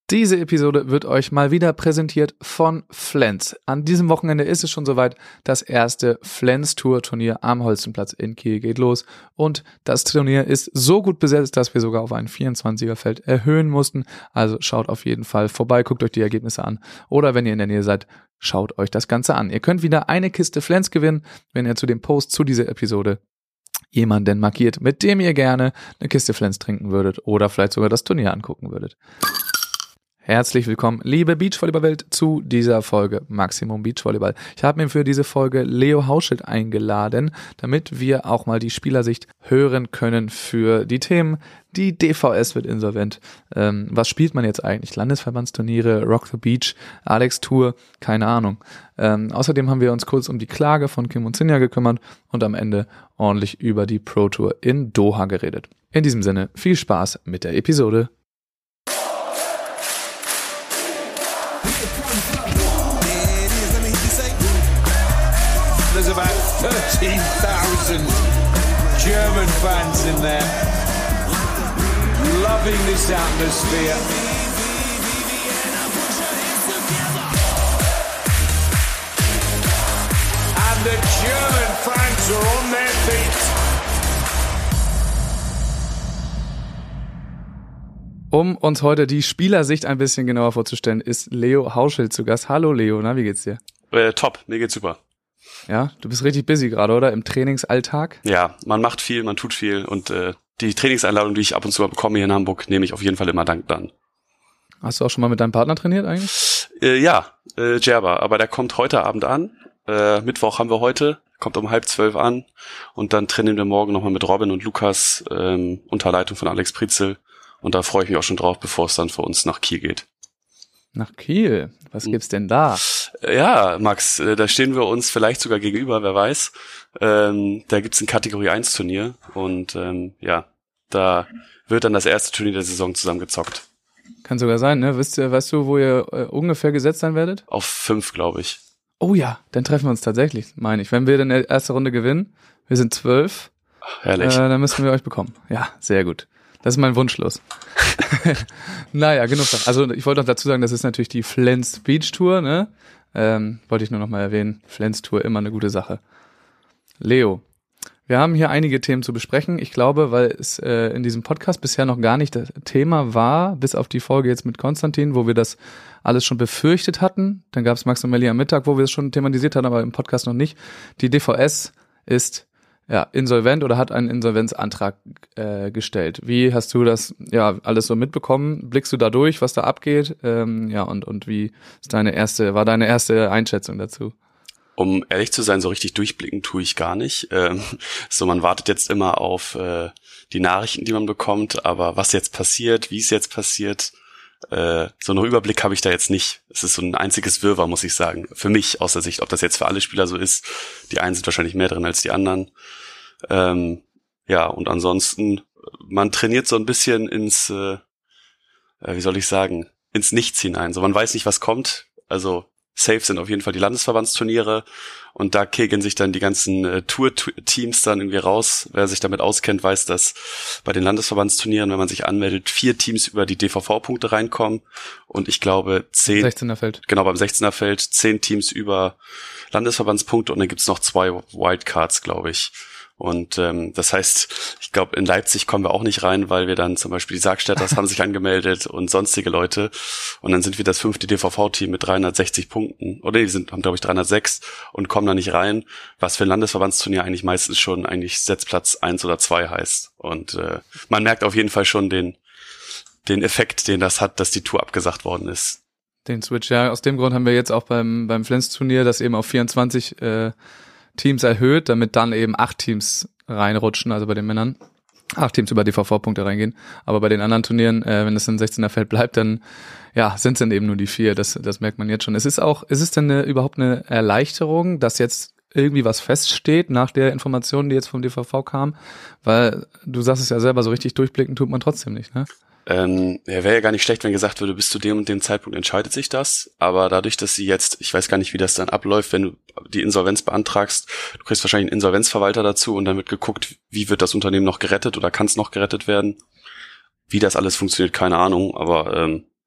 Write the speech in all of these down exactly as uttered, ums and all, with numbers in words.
Diese Episode wird euch mal wieder präsentiert von Flens. An diesem Wochenende ist es schon soweit, das erste Flens-Tour-Turnier am Holstenplatz in Kiel geht los. Und das Turnier ist so gut besetzt, dass wir sogar auf ein vierundzwanziger-Feld erhöhen mussten. Also schaut auf jeden Fall vorbei, guckt euch die Ergebnisse an. Oder wenn ihr in der Nähe seid, schaut euch das Ganze an. Ihr könnt wieder eine Kiste Flens gewinnen, wenn ihr zu dem Post zu dieser Episode jemanden markiert, mit dem ihr gerne eine Kiste Flens trinken würdet oder vielleicht sogar das Turnier angucken würdet. Herzlich willkommen, liebe Beachvolleyball-Welt, zu dieser Folge Maximum Beachvolleyball. Ich habe mir für diese Folge Leo Hauschild eingeladen, damit wir auch mal die Spielersicht hören können für die Themen. Die D V S wird insolvent. Ähm, was spielt man jetzt eigentlich? Landesverbandsturniere, Rock the Beach, Alex Tour, keine Ahnung. Ähm, außerdem haben wir uns kurz um die Klage von Kim und Sinja gekümmert und am Ende ordentlich über die Pro Tour in Doha geredet. In diesem Sinne, viel Spaß mit der Episode. There's about thirteen thousand German fans in there, loving this atmosphere. And the German fans are on their feet. Um uns heute die Spielersicht ein bisschen genauer vorzustellen, ist Leo Hauschild zu Gast. Hallo Leo, na, wie geht's dir? Äh, top, mir geht's super. Ja, du bist richtig busy gerade, oder? Im Trainingsalltag? Ja, man macht viel, man tut viel und äh, die Trainingseinladung, die ich ab und zu mal bekomme hier in Hamburg, nehme ich auf jeden Fall immer dankend an. Hast du auch schon mal mit deinem Partner trainiert eigentlich? Äh, ja, äh, Djerba, aber der kommt heute Abend an. Äh, Mittwoch haben wir heute, kommt um halb zwölf an und dann trainieren wir morgen nochmal mit Robin und Lukas ähm, unter Leitung von Alex Prietzel und da freue ich mich auch schon drauf, bevor es dann für uns nach Kiel geht. Nach Kiel? Was gibt's denn da? Ja, Max, äh, da stehen wir uns vielleicht sogar gegenüber, wer weiß. Ähm, da gibt's ein Kategorie eins Turnier und ähm, ja, da wird dann das erste Turnier der Saison zusammengezockt. Kann sogar sein, ne? Wisst ihr, weißt du, wo ihr äh, ungefähr gesetzt sein werdet? Auf fünf, glaube ich. Oh ja, dann treffen wir uns tatsächlich, meine ich. Wenn wir dann die erste Runde gewinnen, wir sind zwölf, Herrlich. Äh, dann müssen wir euch bekommen. Ja, sehr gut. Das ist mein Wunschlos. Naja, genug. Also ich wollte noch dazu sagen, das ist natürlich die Flens Beach Tour, ne? Ähm, wollte ich nur noch mal erwähnen. Flens Tour, immer eine gute Sache. Leo, wir haben hier einige Themen zu besprechen. Ich glaube, weil es äh, in diesem Podcast bisher noch gar nicht das Thema war, bis auf die Folge jetzt mit Konstantin, wo wir das alles schon befürchtet hatten. Dann gab es Max und Melli am Mittag, wo wir es schon thematisiert hatten, aber im Podcast noch nicht. Die D V S ist ja insolvent oder hat einen Insolvenzantrag äh, gestellt. Wie hast du das ja alles so mitbekommen? Blickst du da durch, was da abgeht? Ähm, ja, und und wie ist deine erste, war deine erste Einschätzung dazu? Um ehrlich zu sein, so richtig durchblicken tue ich gar nicht. Ähm, so, man wartet jetzt immer auf äh, die Nachrichten, die man bekommt, aber was jetzt passiert, wie es jetzt passiert, äh, so einen Überblick habe ich da jetzt nicht. Es ist so ein einziges Wirrwarr, muss ich sagen. Für mich aus der Sicht, ob das jetzt für alle Spieler so ist. Die einen sind wahrscheinlich mehr drin als die anderen. Ähm, ja, und ansonsten, man trainiert so ein bisschen ins, äh, wie soll ich sagen, ins Nichts hinein. So, man weiß nicht, was kommt. Also safe sind auf jeden Fall die Landesverbandsturniere und da kegeln sich dann die ganzen äh, Tour-Teams dann irgendwie raus. Wer sich damit auskennt, weiß, dass bei den Landesverbandsturnieren, wenn man sich anmeldet, vier Teams über die D V V-Punkte reinkommen und ich glaube zehn... sechzehner Feld. Genau, beim sechzehner Feld zehn Teams über Landesverbandspunkte und dann gibt's noch zwei Wildcards, glaube ich. Und ähm, das heißt, ich glaube, in Leipzig kommen wir auch nicht rein, weil wir dann zum Beispiel die Sargstädters haben sich angemeldet und sonstige Leute. Und dann sind wir das fünfte D V V-Team mit dreihundertsechzig Punkten. Oder die sind, haben, glaube ich, dreihundertsechs und kommen da nicht rein, was für ein Landesverbandsturnier eigentlich meistens schon eigentlich Setzplatz eins oder zwei heißt. Und äh, man merkt auf jeden Fall schon den den Effekt, den das hat, dass die Tour abgesagt worden ist. Den Switch, ja. Aus dem Grund haben wir jetzt auch beim beim Flens-Turnier das eben auf vierundzwanzig äh, Teams erhöht, damit dann eben acht Teams reinrutschen, also bei den Männern. Acht Teams über D V V-Punkte reingehen. Aber bei den anderen Turnieren, äh, wenn es ein sechzehner Feld bleibt, dann ja, sind es dann eben nur die vier. Das, das merkt man jetzt schon. Es ist auch, ist es denn eine, überhaupt eine Erleichterung, dass jetzt irgendwie was feststeht nach der Information, die jetzt vom D V V kam? Weil du sagst es ja selber, so richtig durchblicken tut man trotzdem nicht, ne? Ähm, ja, wäre ja gar nicht schlecht, wenn gesagt würde, bis zu dem und dem Zeitpunkt entscheidet sich das. Aber dadurch, dass sie jetzt, ich weiß gar nicht, wie das dann abläuft, wenn du die Insolvenz beantragst, du kriegst wahrscheinlich einen Insolvenzverwalter dazu und dann wird geguckt, wie wird das Unternehmen noch gerettet oder kann es noch gerettet werden. Wie das alles funktioniert, keine Ahnung. Aber ähm,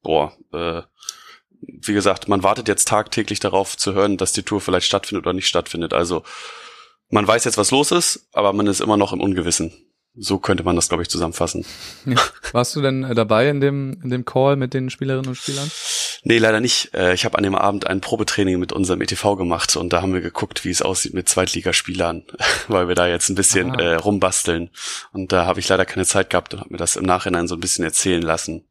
boah, äh, wie gesagt, man wartet jetzt tagtäglich darauf zu hören, dass die Tour vielleicht stattfindet oder nicht stattfindet. Also man weiß jetzt, was los ist, aber man ist immer noch im Ungewissen. So könnte man das, glaube ich, zusammenfassen. Ja. Warst du denn dabei in dem in dem Call mit den Spielerinnen und Spielern? Nee, leider nicht. Ich habe an dem Abend ein Probetraining mit unserem E T V gemacht und da haben wir geguckt, wie es aussieht mit Zweitligaspielern, weil wir da jetzt ein bisschen äh, rumbasteln. Und da habe ich leider keine Zeit gehabt und habe mir das im Nachhinein so ein bisschen erzählen lassen.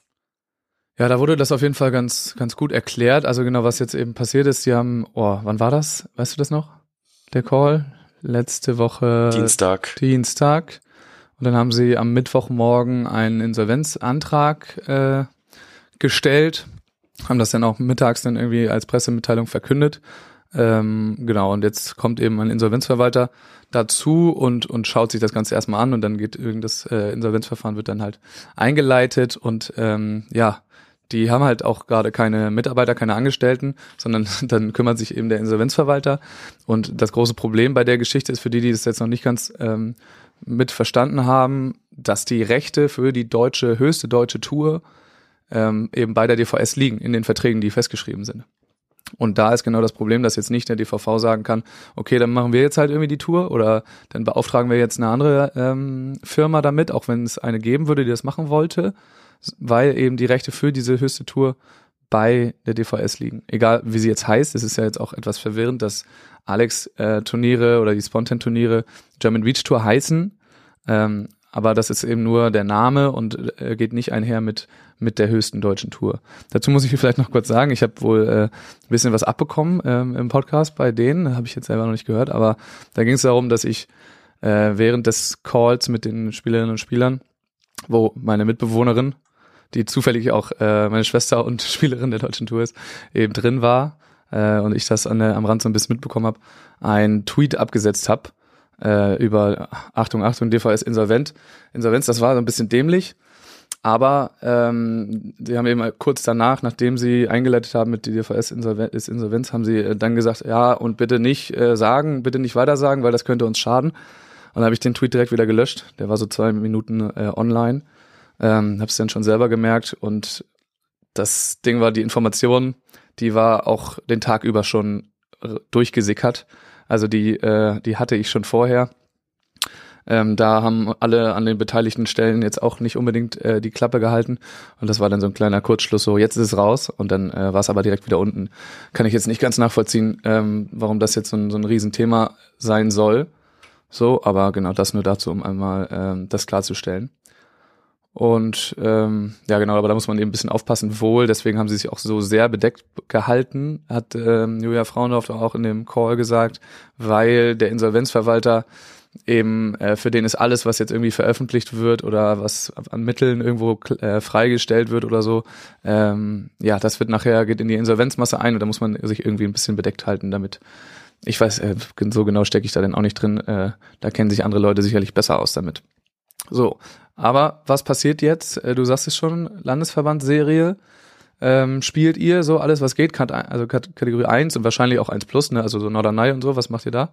Ja, da wurde das auf jeden Fall ganz ganz gut erklärt. Also genau, was jetzt eben passiert ist, die haben, oh, wann war das? Weißt du das noch? Der Call? Letzte Woche Dienstag. Dienstag. Und dann haben sie am Mittwochmorgen einen Insolvenzantrag äh, gestellt, haben das dann auch mittags dann irgendwie als Pressemitteilung verkündet. Ähm, genau, und jetzt kommt eben ein Insolvenzverwalter dazu und und schaut sich das Ganze erstmal an und dann geht irgenddas äh, Insolvenzverfahren wird dann halt eingeleitet und ähm, ja, die haben halt auch gerade keine Mitarbeiter, keine Angestellten, sondern dann kümmert sich eben der Insolvenzverwalter. Und das große Problem bei der Geschichte ist für die, die das jetzt noch nicht ganz ähm, mit verstanden haben, dass die Rechte für die deutsche, höchste deutsche Tour ähm, eben bei der D V S liegen, in den Verträgen, die festgeschrieben sind. Und da ist genau das Problem, dass jetzt nicht der D V V sagen kann, okay, dann machen wir jetzt halt irgendwie die Tour oder dann beauftragen wir jetzt eine andere ähm, Firma damit, auch wenn es eine geben würde, die das machen wollte, weil eben die Rechte für diese höchste Tour bei der D V S liegen. Egal, wie sie jetzt heißt, es ist ja jetzt auch etwas verwirrend, dass Alex-Turniere äh, oder die Spontan-Turniere German Beach Tour heißen, ähm, aber das ist eben nur der Name und äh, geht nicht einher mit mit der höchsten deutschen Tour. Dazu muss ich vielleicht noch kurz sagen, ich habe wohl äh, ein bisschen was abbekommen ähm, im Podcast bei denen, habe ich jetzt selber noch nicht gehört, aber da ging es darum, dass ich äh, während des Calls mit den Spielerinnen und Spielern, wo meine Mitbewohnerin, die zufällig auch äh, meine Schwester und Spielerin der deutschen Tour ist, eben drin war äh, und ich das an der, am Rand so ein bisschen mitbekommen habe, einen Tweet abgesetzt habe äh, über Achtung, Achtung, D V S insolvent. Insolvenz, das war so ein bisschen dämlich, aber ähm, sie haben eben kurz danach, nachdem sie eingeleitet haben mit die D V S Insolvenz, ist Insolvenz, haben sie äh, dann gesagt, ja und bitte nicht äh, sagen, bitte nicht weiter sagen, weil das könnte uns schaden. Und dann habe ich den Tweet direkt wieder gelöscht, der war so zwei Minuten äh, online. Ähm, hab's dann schon selber gemerkt und das Ding war, die Information, die war auch den Tag über schon r- durchgesickert. Also die, äh, die hatte ich schon vorher. Ähm, da haben alle an den beteiligten Stellen jetzt auch nicht unbedingt äh, die Klappe gehalten und das war dann so ein kleiner Kurzschluss, so jetzt ist es raus und dann äh, war es aber direkt wieder unten. Kann ich jetzt nicht ganz nachvollziehen, ähm, warum das jetzt so ein, so ein Riesenthema sein soll. So, aber genau das nur dazu, um einmal ähm, das klarzustellen. Und ähm, ja genau, aber da muss man eben ein bisschen aufpassen, wohl, deswegen haben sie sich auch so sehr bedeckt gehalten, hat ähm, Julia Frauendorf auch in dem Call gesagt, weil der Insolvenzverwalter eben, äh, für den ist alles, was jetzt irgendwie veröffentlicht wird oder was an Mitteln irgendwo äh, freigestellt wird oder so, ähm, ja, das wird nachher, geht in die Insolvenzmasse ein und da muss man sich irgendwie ein bisschen bedeckt halten damit. Ich weiß, äh, so genau stecke ich da denn auch nicht drin, äh, da kennen sich andere Leute sicherlich besser aus damit. So, aber was passiert jetzt? Du sagst es schon, Landesverbandserie, ähm, spielt ihr so alles, was geht, also Kategorie eins und wahrscheinlich auch eins plus, ne? Also so Norderney und so, was macht ihr da?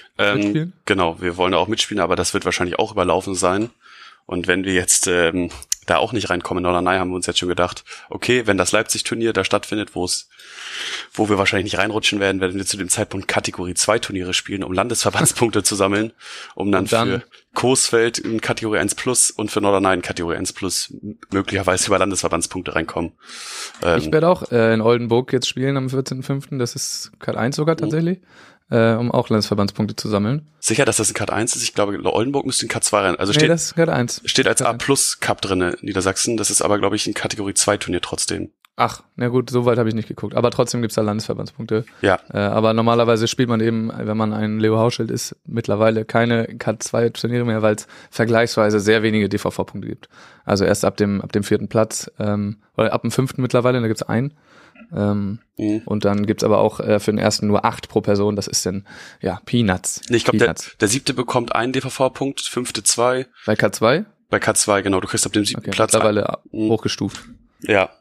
Ähm, genau, wir wollen da auch mitspielen, aber das wird wahrscheinlich auch überlaufen sein. Und wenn wir jetzt ähm, da auch nicht reinkommen in Norderney, haben wir uns jetzt schon gedacht, okay, wenn das Leipzig-Turnier da stattfindet, wo es, wo wir wahrscheinlich nicht reinrutschen werden, werden wir zu dem Zeitpunkt Kategorie zwei Turniere spielen, um Landesverbandspunkte zu sammeln, um dann, dann für Coesfeld in Kategorie eins plus und für Norderney in Kategorie eins plus möglicherweise über Landesverbandspunkte reinkommen. Ähm, ich werde auch äh, in Oldenburg jetzt spielen am vierzehnten fünften, das ist Kat eins sogar tatsächlich. Mhm. Äh, um auch Landesverbandspunkte zu sammeln. Sicher, dass das ein Kat eins ist? Ich glaube, Oldenburg müsste ein Kat zwei rein. Also steht, nee, das ist Kat eins. Steht als A plus Cup drinne in Niedersachsen. Das ist aber, glaube ich, ein Kategorie zwei Turnier trotzdem. Ach, na gut, so weit habe ich nicht geguckt. Aber trotzdem gibt's da Landesverbandspunkte. Ja. Äh, aber normalerweise spielt man eben, wenn man ein Leo Hauschild ist, mittlerweile keine Kat zwei Turniere mehr, weil es vergleichsweise sehr wenige D V V-Punkte gibt. Also erst ab dem ab dem vierten Platz, ähm, oder ab dem fünften mittlerweile, da gibt's einen. Ähm, mhm. Und dann gibt's aber auch äh, für den ersten nur acht pro Person, das ist dann, ja, Peanuts. Nee, ich glaube, der, der siebte bekommt einen D V V-Punkt, fünfte zwei. Bei Kat zwei? Bei Kat zwei, genau, du kriegst ab dem siebten okay, Platz. Mittlerweile mhm. hochgestuft. Ja.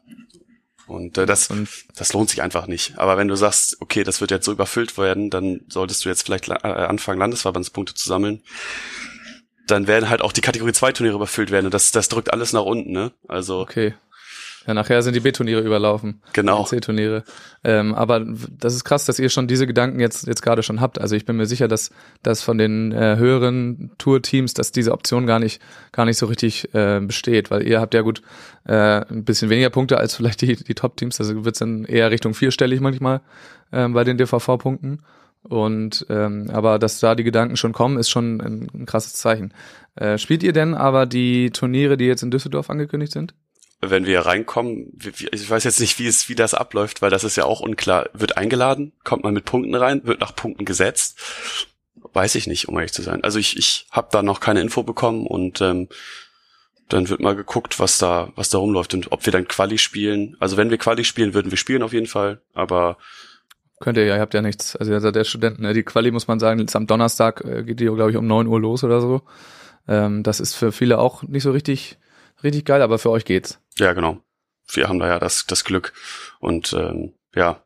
Und äh, das, und das lohnt sich einfach nicht. Aber wenn du sagst, okay, das wird jetzt so überfüllt werden, dann solltest du jetzt vielleicht äh, anfangen, Landesverbandspunkte zu sammeln. Dann werden halt auch die Kategorie zwei Turniere überfüllt werden und das, das drückt alles nach unten, ne? Also. Okay. Ja, nachher sind die B-Turniere überlaufen. Genau. Die C-Turniere. Ähm, aber das ist krass, dass ihr schon diese Gedanken jetzt jetzt gerade schon habt. Also ich bin mir sicher, dass dass von den äh, höheren Tour-Teams, dass diese Option gar nicht gar nicht so richtig äh, besteht, weil ihr habt ja gut äh, ein bisschen weniger Punkte als vielleicht die die Top-Teams. Also wird's dann eher Richtung vierstellig manchmal äh, bei den D V V-Punkten. Und ähm, aber dass da die Gedanken schon kommen, ist schon ein, ein krasses Zeichen. Äh, spielt ihr denn aber die Turniere, die jetzt in Düsseldorf angekündigt sind? Wenn wir reinkommen, ich weiß jetzt nicht, wie es, wie das abläuft, weil das ist ja auch unklar. Wird eingeladen, kommt man mit Punkten rein, wird nach Punkten gesetzt. Weiß ich nicht, um ehrlich zu sein. Also ich, ich habe da noch keine Info bekommen und ähm, dann wird mal geguckt, was da, was da rumläuft und ob wir dann Quali spielen. Also wenn wir Quali spielen, würden wir spielen auf jeden Fall, aber könnt ihr ja, ihr habt ja nichts. Also ihr seid der Studenten, ne? Die Quali muss man sagen, jetzt am Donnerstag äh, geht die, glaube ich, um neun Uhr los oder so. Ähm, das ist für viele auch nicht so richtig richtig geil, aber für euch geht's. Ja, genau. Wir haben da ja das das Glück und ähm, ja,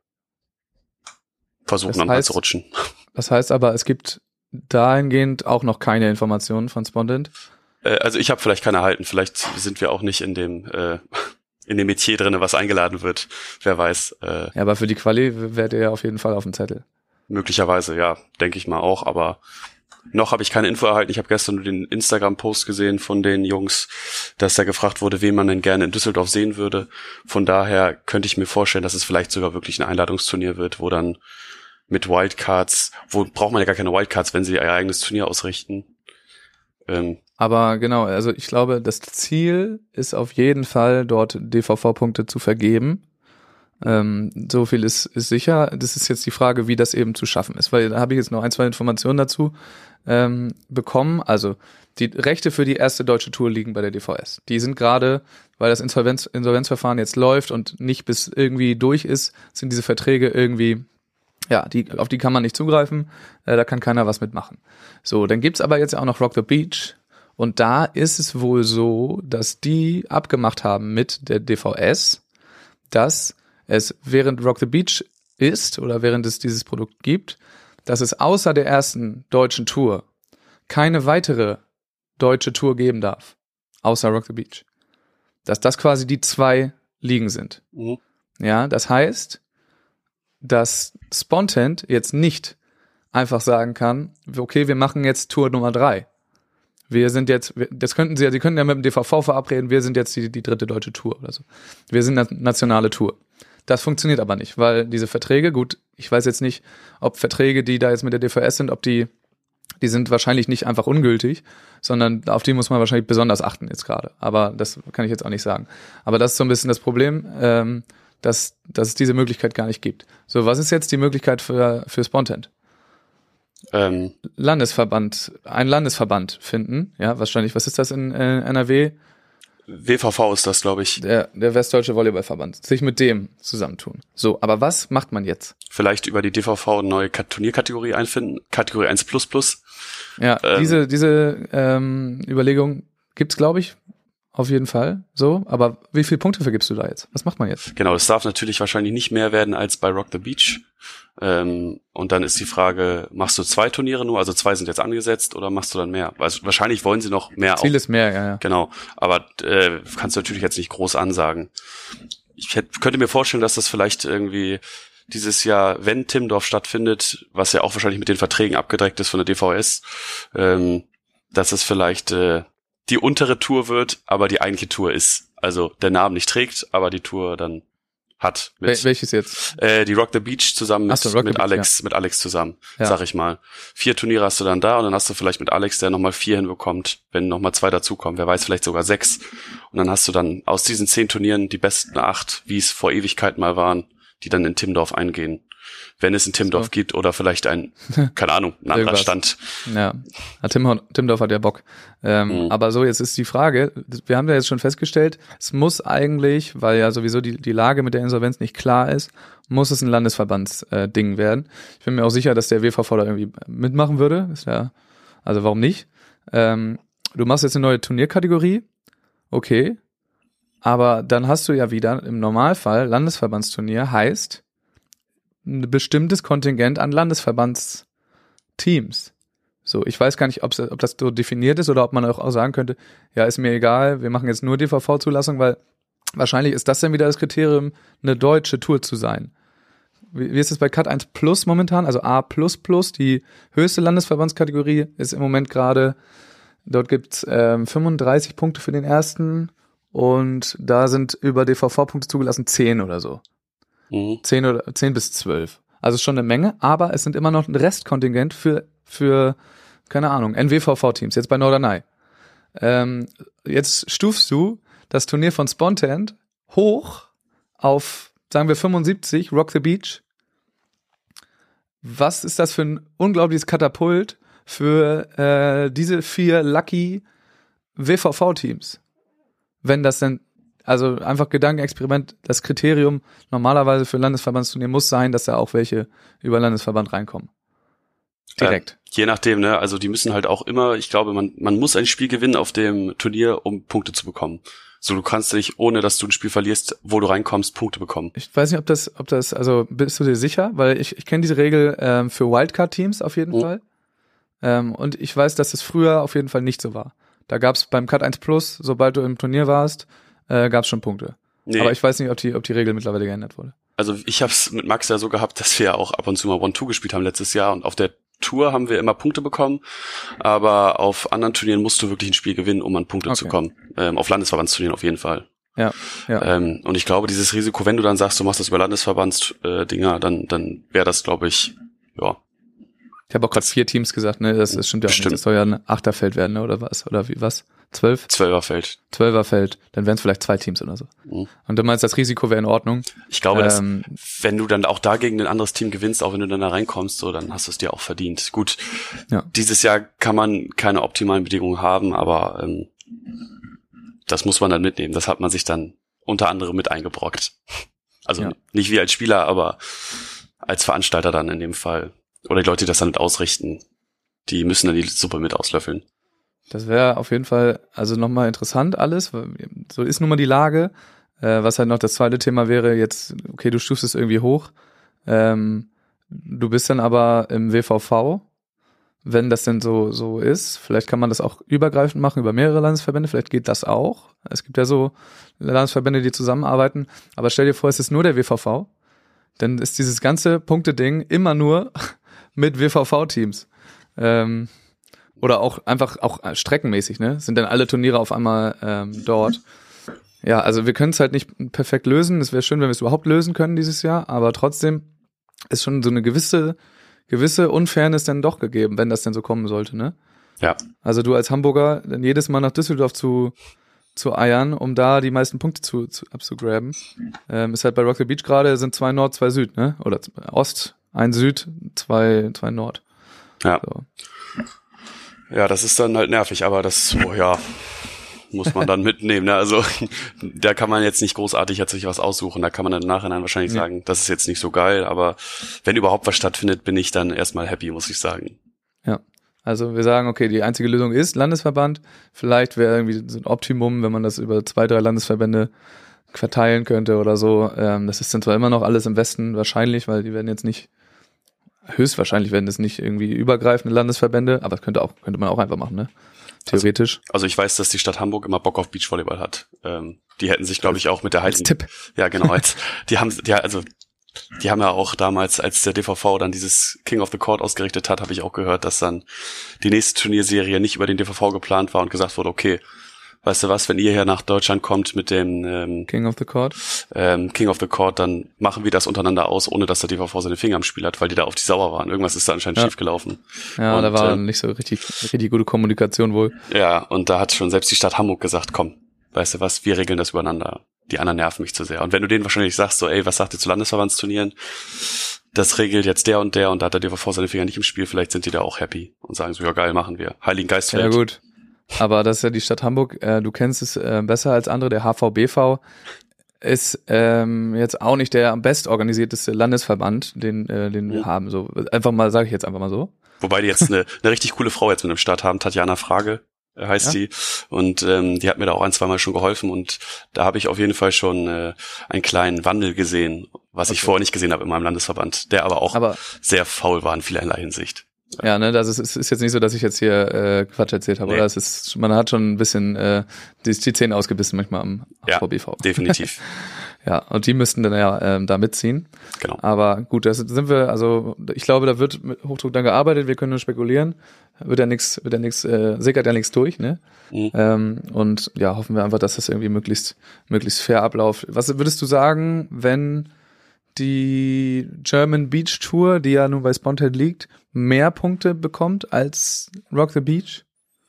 versuchen das dann mal heißt, zu rutschen. Das heißt aber, es gibt dahingehend auch noch keine Informationen von Spondent? Äh, also ich habe vielleicht keine erhalten. Vielleicht sind wir auch nicht in dem äh, in dem Metier drinne, was eingeladen wird. Wer weiß. Äh, ja, aber für die Quali werdet ihr ja auf jeden Fall auf dem Zettel. Möglicherweise, ja, denke ich mal auch. Aber noch habe ich keine Info erhalten. Ich habe gestern nur den Instagram-Post gesehen von den Jungs, dass da gefragt wurde, wen man denn gerne in Düsseldorf sehen würde. Von daher könnte ich mir vorstellen, dass es vielleicht sogar wirklich ein Einladungsturnier wird, wo dann mit Wildcards, wo braucht man ja gar keine Wildcards, wenn sie ihr eigenes Turnier ausrichten. Ähm, Aber genau, also ich glaube, das Ziel ist auf jeden Fall, dort D V V-Punkte zu vergeben. Ähm, so viel ist, ist sicher. Das ist jetzt die Frage, wie das eben zu schaffen ist, weil da habe ich jetzt noch ein, zwei Informationen dazu ähm, bekommen. Also die Rechte für die erste deutsche Tour liegen bei der D V S. Die sind gerade, weil das Insolvenz, Insolvenzverfahren jetzt läuft und nicht bis irgendwie durch ist, sind diese Verträge irgendwie, ja, die, auf die kann man nicht zugreifen, äh, da kann keiner was mitmachen. So, dann gibt's aber jetzt auch noch Rock the Beach und da ist es wohl so, dass die abgemacht haben mit der D V S, dass es während Rock the Beach ist oder während es dieses Produkt gibt, dass es außer der ersten deutschen Tour keine weitere deutsche Tour geben darf, außer Rock the Beach. Dass das quasi die zwei Ligen sind. mhm. Ja, das heißt, dass Spontent jetzt nicht einfach sagen kann, okay, wir machen jetzt Tour Nummer drei. Wir sind jetzt, das könnten sie ja, sie könnten ja mit dem D V V verabreden, wir sind jetzt die, die dritte deutsche Tour oder so. Wir sind eine nationale Tour. Das funktioniert aber nicht, weil diese Verträge, gut, ich weiß jetzt nicht, ob Verträge, die da jetzt mit der D V S sind, ob die, die sind wahrscheinlich nicht einfach ungültig, sondern auf die muss man wahrscheinlich besonders achten jetzt gerade. Aber das kann ich jetzt auch nicht sagen. Aber das ist so ein bisschen das Problem, ähm, dass, dass es diese Möglichkeit gar nicht gibt. So, was ist jetzt die Möglichkeit für, für Spontent? Ähm, Landesverband, ein Landesverband finden, ja, wahrscheinlich, was ist das in äh, N R W? W V V ist das, glaube ich. Der, der Westdeutsche Volleyballverband, sich mit dem zusammentun. So, aber was macht man jetzt? Vielleicht über die D V V eine neue Turnierkategorie einfinden, Kategorie eins plus plus. Ja, ähm, diese diese ähm, Überlegung gibt's, glaube ich, auf jeden Fall so. Aber wie viele Punkte vergibst du da jetzt? Was macht man jetzt? Genau, es darf natürlich wahrscheinlich nicht mehr werden als bei Rock the Beach. Ähm, und dann ist die Frage, machst du zwei Turniere nur, also zwei sind jetzt angesetzt, oder machst du dann mehr? Also wahrscheinlich wollen sie noch mehr. Ziel auch, ist mehr, ja, ja. Genau, aber äh, kannst du natürlich jetzt nicht groß ansagen. Ich hätte, könnte mir vorstellen, dass das vielleicht irgendwie dieses Jahr, wenn Timmendorf stattfindet, was ja auch wahrscheinlich mit den Verträgen abgedeckt ist von der D V S, ähm, dass es vielleicht äh, die untere Tour wird, aber die eigentliche Tour ist. Also der Name nicht trägt, aber die Tour dann hat. Mit, Wel- welches jetzt? Äh, die Rock the Beach zusammen mit, so, Rock the mit Beach, Alex, ja. mit Alex zusammen, Ja. sag ich mal. Vier Turniere hast du dann da und dann hast du vielleicht mit Alex, der nochmal vier hinbekommt, wenn nochmal zwei dazukommen, wer weiß, vielleicht sogar sechs. Und dann hast du dann aus diesen zehn Turnieren die besten acht, wie es vor Ewigkeit mal waren, die dann in Timmendorf eingehen. Wenn es in Timmendorf So. gibt oder vielleicht ein, keine Ahnung, ein anderer Irgendwas. Stand. Ja, ja Tim, Timmendorf hat ja Bock. Ähm, Mhm. Aber so, jetzt ist die Frage, wir haben ja jetzt schon festgestellt, es muss eigentlich, weil ja sowieso die, die Lage mit der Insolvenz nicht klar ist, muss es ein Landesverbandsding äh, werden. Ich bin mir auch sicher, dass der W V V da irgendwie mitmachen würde. Ist ja, also warum nicht? Ähm, du machst jetzt eine neue Turnierkategorie, okay, aber dann hast du ja wieder im Normalfall Landesverbandsturnier, heißt ein bestimmtes Kontingent an Landesverbandsteams. So, ich weiß gar nicht, ob's, ob das so definiert ist oder ob man auch sagen könnte, ja, ist mir egal, wir machen jetzt nur D V V-Zulassung, weil wahrscheinlich ist das dann wieder das Kriterium, eine deutsche Tour zu sein. Wie, wie ist es bei Cut eins Plus momentan? Also A plus plus, die höchste Landesverbandskategorie ist im Moment gerade, dort gibt's ähm, fünfunddreißig Punkte für den ersten und da sind über D V V-Punkte zugelassen zehn oder so. Mhm. zehn oder zehn bis zwölf. Also schon eine Menge, aber es sind immer noch ein Restkontingent für, für keine Ahnung, N W V V-Teams, jetzt bei Norderney. Ähm, jetzt stufst du das Turnier von Spontant hoch auf, sagen wir, fünfundsiebzig, Rock the Beach. Was ist das für ein unglaubliches Katapult für äh, diese vier Lucky W V V-Teams? Wenn das denn, also einfach Gedankenexperiment, das Kriterium normalerweise für Landesverbandsturnier muss sein, dass da auch welche über Landesverband reinkommen. Direkt. Äh, je nachdem, ne, also die müssen halt auch immer, ich glaube, man man muss ein Spiel gewinnen auf dem Turnier, um Punkte zu bekommen. So, du kannst nicht, ohne dass du ein Spiel verlierst, wo du reinkommst, Punkte bekommen. Ich weiß nicht, ob das, ob das, also bist du dir sicher? Weil ich, ich kenne diese Regel ähm, für Wildcard-Teams auf jeden mhm. Fall. Ähm, und ich weiß, dass es früher auf jeden Fall nicht so war. Da gab es beim Cut eins Plus, sobald du im Turnier warst, äh, gab es schon Punkte. Nee. Aber ich weiß nicht, ob die, ob die Regel mittlerweile geändert wurde. Also ich habe es mit Max ja so gehabt, dass wir ja auch ab und zu mal One Two gespielt haben letztes Jahr und auf der Tour haben wir immer Punkte bekommen, aber auf anderen Turnieren musst du wirklich ein Spiel gewinnen, um an Punkte okay. zu kommen. Ähm, auf Landesverbandsturnieren auf jeden Fall. Ja, ja. Ähm, und ich glaube, dieses Risiko, wenn du dann sagst, du machst das über Landesverbandsdinger, dann dann wäre das, glaube ich, ja. Ich habe auch gerade vier Teams gesagt, ne? Das, das stimmt ja auch nicht. Das soll ja ein Achterfeld werden, ne? Oder was? Oder wie was? Zwölf? Zwölferfeld. Zwölferfeld. Dann wären es vielleicht zwei Teams oder so. Mhm. Und du meinst, das Risiko wäre in Ordnung? Ich glaube, ähm, dass, wenn du dann auch da gegen ein anderes Team gewinnst, auch wenn du dann da reinkommst, so, dann hast du es dir auch verdient. Gut, ja. Dieses Jahr kann man keine optimalen Bedingungen haben, aber ähm, das muss man dann mitnehmen. Das hat man sich dann unter anderem mit eingebrockt. Also ja. Nicht wir als Spieler, aber als Veranstalter dann in dem Fall. Oder die Leute, die das dann mit ausrichten, die müssen dann die Suppe mit auslöffeln. Das wäre auf jeden Fall also nochmal interessant alles. So ist nun mal die Lage. Äh, was halt noch das zweite Thema wäre, jetzt, okay, du stufst es irgendwie hoch. Ähm, du bist dann aber im W V V, wenn das denn so so ist. Vielleicht kann man das auch übergreifend machen über mehrere Landesverbände. Vielleicht geht das auch. Es gibt ja so Landesverbände, die zusammenarbeiten. Aber stell dir vor, es ist nur der W V V. Dann ist dieses ganze Punkteding immer nur mit W V V-Teams. Ähm, oder auch einfach auch streckenmäßig, ne? Sind dann alle Turniere auf einmal ähm, dort. Ja, also wir können es halt nicht perfekt lösen. Es wäre schön, wenn wir es überhaupt lösen können dieses Jahr, aber trotzdem ist schon so eine gewisse gewisse Unfairness dann doch gegeben, wenn das denn so kommen sollte, ne? Ja. Also du als Hamburger dann jedes Mal nach Düsseldorf zu zu eiern, um da die meisten Punkte zu, zu abzugraben. Ähm, ist halt bei Rock the Beach gerade, sind zwei Nord, zwei Süd, ne? Oder Ost, ein Süd, zwei zwei Nord. Ja. So. Ja, das ist dann halt nervig, aber das, oh ja, muss man dann mitnehmen. Ne? Also da kann man jetzt nicht großartig jetzt sich was aussuchen. Da kann man dann im Nachhinein wahrscheinlich ja. sagen, das ist jetzt nicht so geil, aber wenn überhaupt was stattfindet, bin ich dann erstmal happy, muss ich sagen. Ja, also wir sagen, okay, die einzige Lösung ist Landesverband. Vielleicht wäre irgendwie so ein Optimum, wenn man das über zwei, drei Landesverbände verteilen könnte oder so. Ähm, das ist dann zwar immer noch alles im Westen wahrscheinlich, weil die werden jetzt nicht höchstwahrscheinlich werden das nicht irgendwie übergreifende Landesverbände, aber das könnte auch könnte man auch einfach machen, ne? Theoretisch. Also, also ich weiß, dass die Stadt Hamburg immer Bock auf Beachvolleyball hat. Ähm, die hätten sich, glaube ich, auch mit der Als Tipp. Ja, genau. Als, die haben, die, also die haben ja auch damals, als der D V V dann dieses King of the Court ausgerichtet hat, habe ich auch gehört, dass dann die nächste Turnierserie nicht über den D V V geplant war und gesagt wurde, okay, weißt du was, wenn ihr hier nach Deutschland kommt mit dem ähm, King of the Court, ähm, King of the Court, dann machen wir das untereinander aus, ohne dass der D V V seine Finger im Spiel hat, weil die da auf die sauer waren. Irgendwas ist da anscheinend ja. schief gelaufen. Ja, und, da war ähm, nicht so richtig richtig gute Kommunikation wohl. Ja, und da hat schon selbst die Stadt Hamburg gesagt, komm, weißt du was, wir regeln das übereinander. Die anderen nerven mich zu sehr. Und wenn du denen wahrscheinlich sagst, so, ey, was sagt ihr zu Landesverbandsturnieren? Das regelt jetzt der und der und da hat der D V V seine Finger nicht im Spiel, vielleicht sind die da auch happy und sagen so, ja geil, machen wir. Heiligen Geistfeld. Ja gut. Aber das ist ja die Stadt Hamburg, äh, du kennst es äh, besser als andere, der H V B V ist ähm, jetzt auch nicht der am bestorganisierteste Landesverband, den äh, den wir mhm. haben. So einfach mal, sage ich jetzt einfach mal so. Wobei die jetzt eine, eine richtig coole Frau jetzt mit dem Start haben, Tatjana Frage äh, heißt ja. die. Und ähm, die hat mir da auch ein, zweimal schon geholfen und da habe ich auf jeden Fall schon äh, einen kleinen Wandel gesehen, was okay. ich vorher nicht gesehen habe in meinem Landesverband, der aber auch aber sehr faul war in vielerlei Hinsicht. Ja, ne, das ist, es ist jetzt nicht so, dass ich jetzt hier äh, Quatsch erzählt habe, nee. Oder? Es ist, man hat schon ein bisschen äh, die, die Zähne ausgebissen manchmal am ja, V B V. Definitiv. Ja, und die müssten dann ja ähm, da mitziehen. Genau. Aber gut, das sind wir, also ich glaube, da wird mit Hochdruck dann gearbeitet, wir können nur spekulieren. Wird ja nichts, wird ja nichts, äh, sickert ja nichts durch, ne? Mhm. Ähm, und ja, hoffen wir einfach, dass das irgendwie möglichst, möglichst fair abläuft. Was würdest du sagen, wenn die German Beach Tour, die ja nun bei Sponhead liegt, mehr Punkte bekommt als Rock the Beach?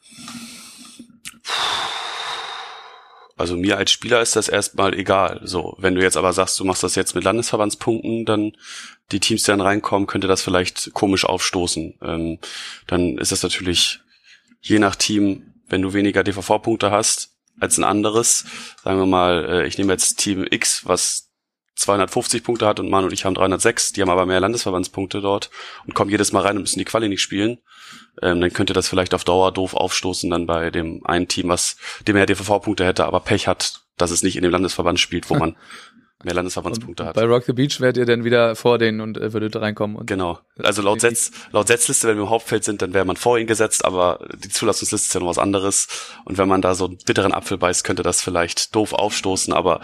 Also mir als Spieler ist das erstmal egal. So, wenn du jetzt aber sagst, du machst das jetzt mit Landesverbandspunkten, dann die Teams, die dann reinkommen, könnte das vielleicht komisch aufstoßen. Ähm, dann ist das natürlich je nach Team, wenn du weniger D V V-Punkte hast als ein anderes, sagen wir mal, äh, ich nehme jetzt Team X, was zweihundertfünfzig Punkte hat und Manu und ich haben dreihundertsechs, die haben aber mehr Landesverbandspunkte dort und kommen jedes Mal rein und müssen die Quali nicht spielen, ähm, dann könnte das vielleicht auf Dauer doof aufstoßen dann bei dem einen Team, was dem mehr D V V-Punkte hätte, aber Pech hat, dass es nicht in dem Landesverband spielt, wo man mehr Landesverbandspunkte und hat. Bei Rock the Beach werdet ihr dann wieder vor denen und äh, würdet reinkommen. Und genau. Also laut Setz, laut Setzliste, wenn wir im Hauptfeld sind, dann wäre man vor ihnen gesetzt, aber die Zulassungsliste ist ja noch was anderes und wenn man da so einen bitteren Apfel beißt, könnte das vielleicht doof aufstoßen, aber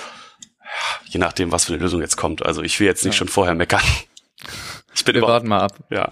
je nachdem, was für eine Lösung jetzt kommt. Also ich will jetzt nicht ja. schon vorher meckern. Ich bin Wir warten mal ab. Ja.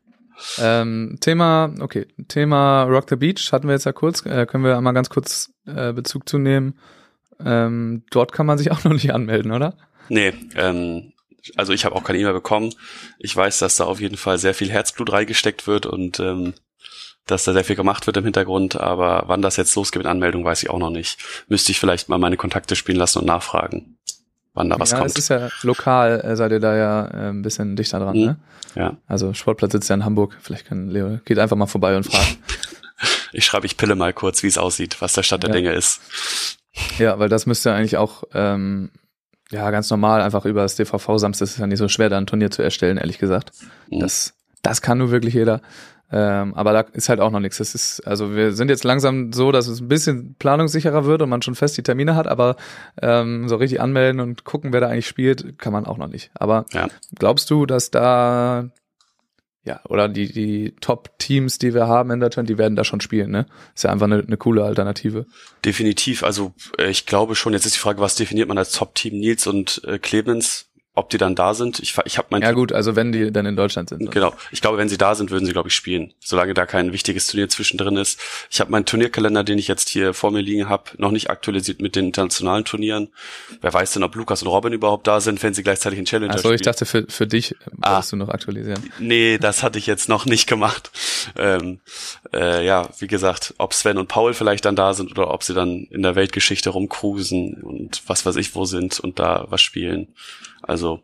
Ähm, Thema, okay, Thema Rock the Beach hatten wir jetzt ja kurz. Äh, können wir einmal ganz kurz äh, Bezug zu nehmen. Ähm, dort kann man sich auch noch nicht anmelden, oder? Nee, ähm, also ich habe auch keine E-Mail bekommen. Ich weiß, dass da auf jeden Fall sehr viel Herzblut reingesteckt wird und ähm, dass da sehr viel gemacht wird im Hintergrund, aber wann das jetzt losgeht mit Anmeldung, weiß ich auch noch nicht. Müsste ich vielleicht mal meine Kontakte spielen lassen und nachfragen, wann da was ja, kommt. Ja, es ist ja lokal, äh, seid ihr da ja äh, ein bisschen dichter dran, mhm. ne? Ja. Also Sportplatz sitzt ja in Hamburg, vielleicht kann Leo, geht einfach mal vorbei und fragt. Ich schreibe, ich pille mal kurz, wie es aussieht, was der Stand der ja. Dinge ist. Ja, weil das müsste eigentlich auch ähm, ja ganz normal einfach über das D V V-Samstag, das ist ja nicht so schwer, da ein Turnier zu erstellen, ehrlich gesagt. Mhm. Das, das kann nur wirklich jeder. Ähm, aber da ist halt auch noch nichts. Das ist, also wir sind jetzt langsam so, dass es ein bisschen planungssicherer wird und man schon fest die Termine hat, aber ähm, so richtig anmelden und gucken, wer da eigentlich spielt, kann man auch noch nicht. Aber ja. Glaubst du, dass da ja, oder die die Top-Teams, die wir haben in Deutschland, die werden da schon spielen, ne? Ist ja einfach eine, eine coole Alternative. Definitiv, also äh, ich glaube schon, jetzt ist die Frage, was definiert man als Top-Team? Nils und äh, Clemens, ob die dann da sind. Ich, ich habe mein Ja gut, also wenn die dann in Deutschland sind. Genau. Ich glaube, wenn sie da sind, würden sie, glaube ich, spielen. Solange da kein wichtiges Turnier zwischendrin ist. Ich habe meinen Turnierkalender, den ich jetzt hier vor mir liegen habe, noch nicht aktualisiert mit den internationalen Turnieren. Wer weiß denn, ob Lukas und Robin überhaupt da sind, wenn sie gleichzeitig in Challenger spielen. Achso, ich dachte, für für dich ah, wolltest du noch aktualisieren. Nee, das hatte ich jetzt noch nicht gemacht. Ähm, äh, ja, wie gesagt, ob Sven und Paul vielleicht dann da sind oder ob sie dann in der Weltgeschichte rumcruisen und was weiß ich wo sind und da was spielen. Also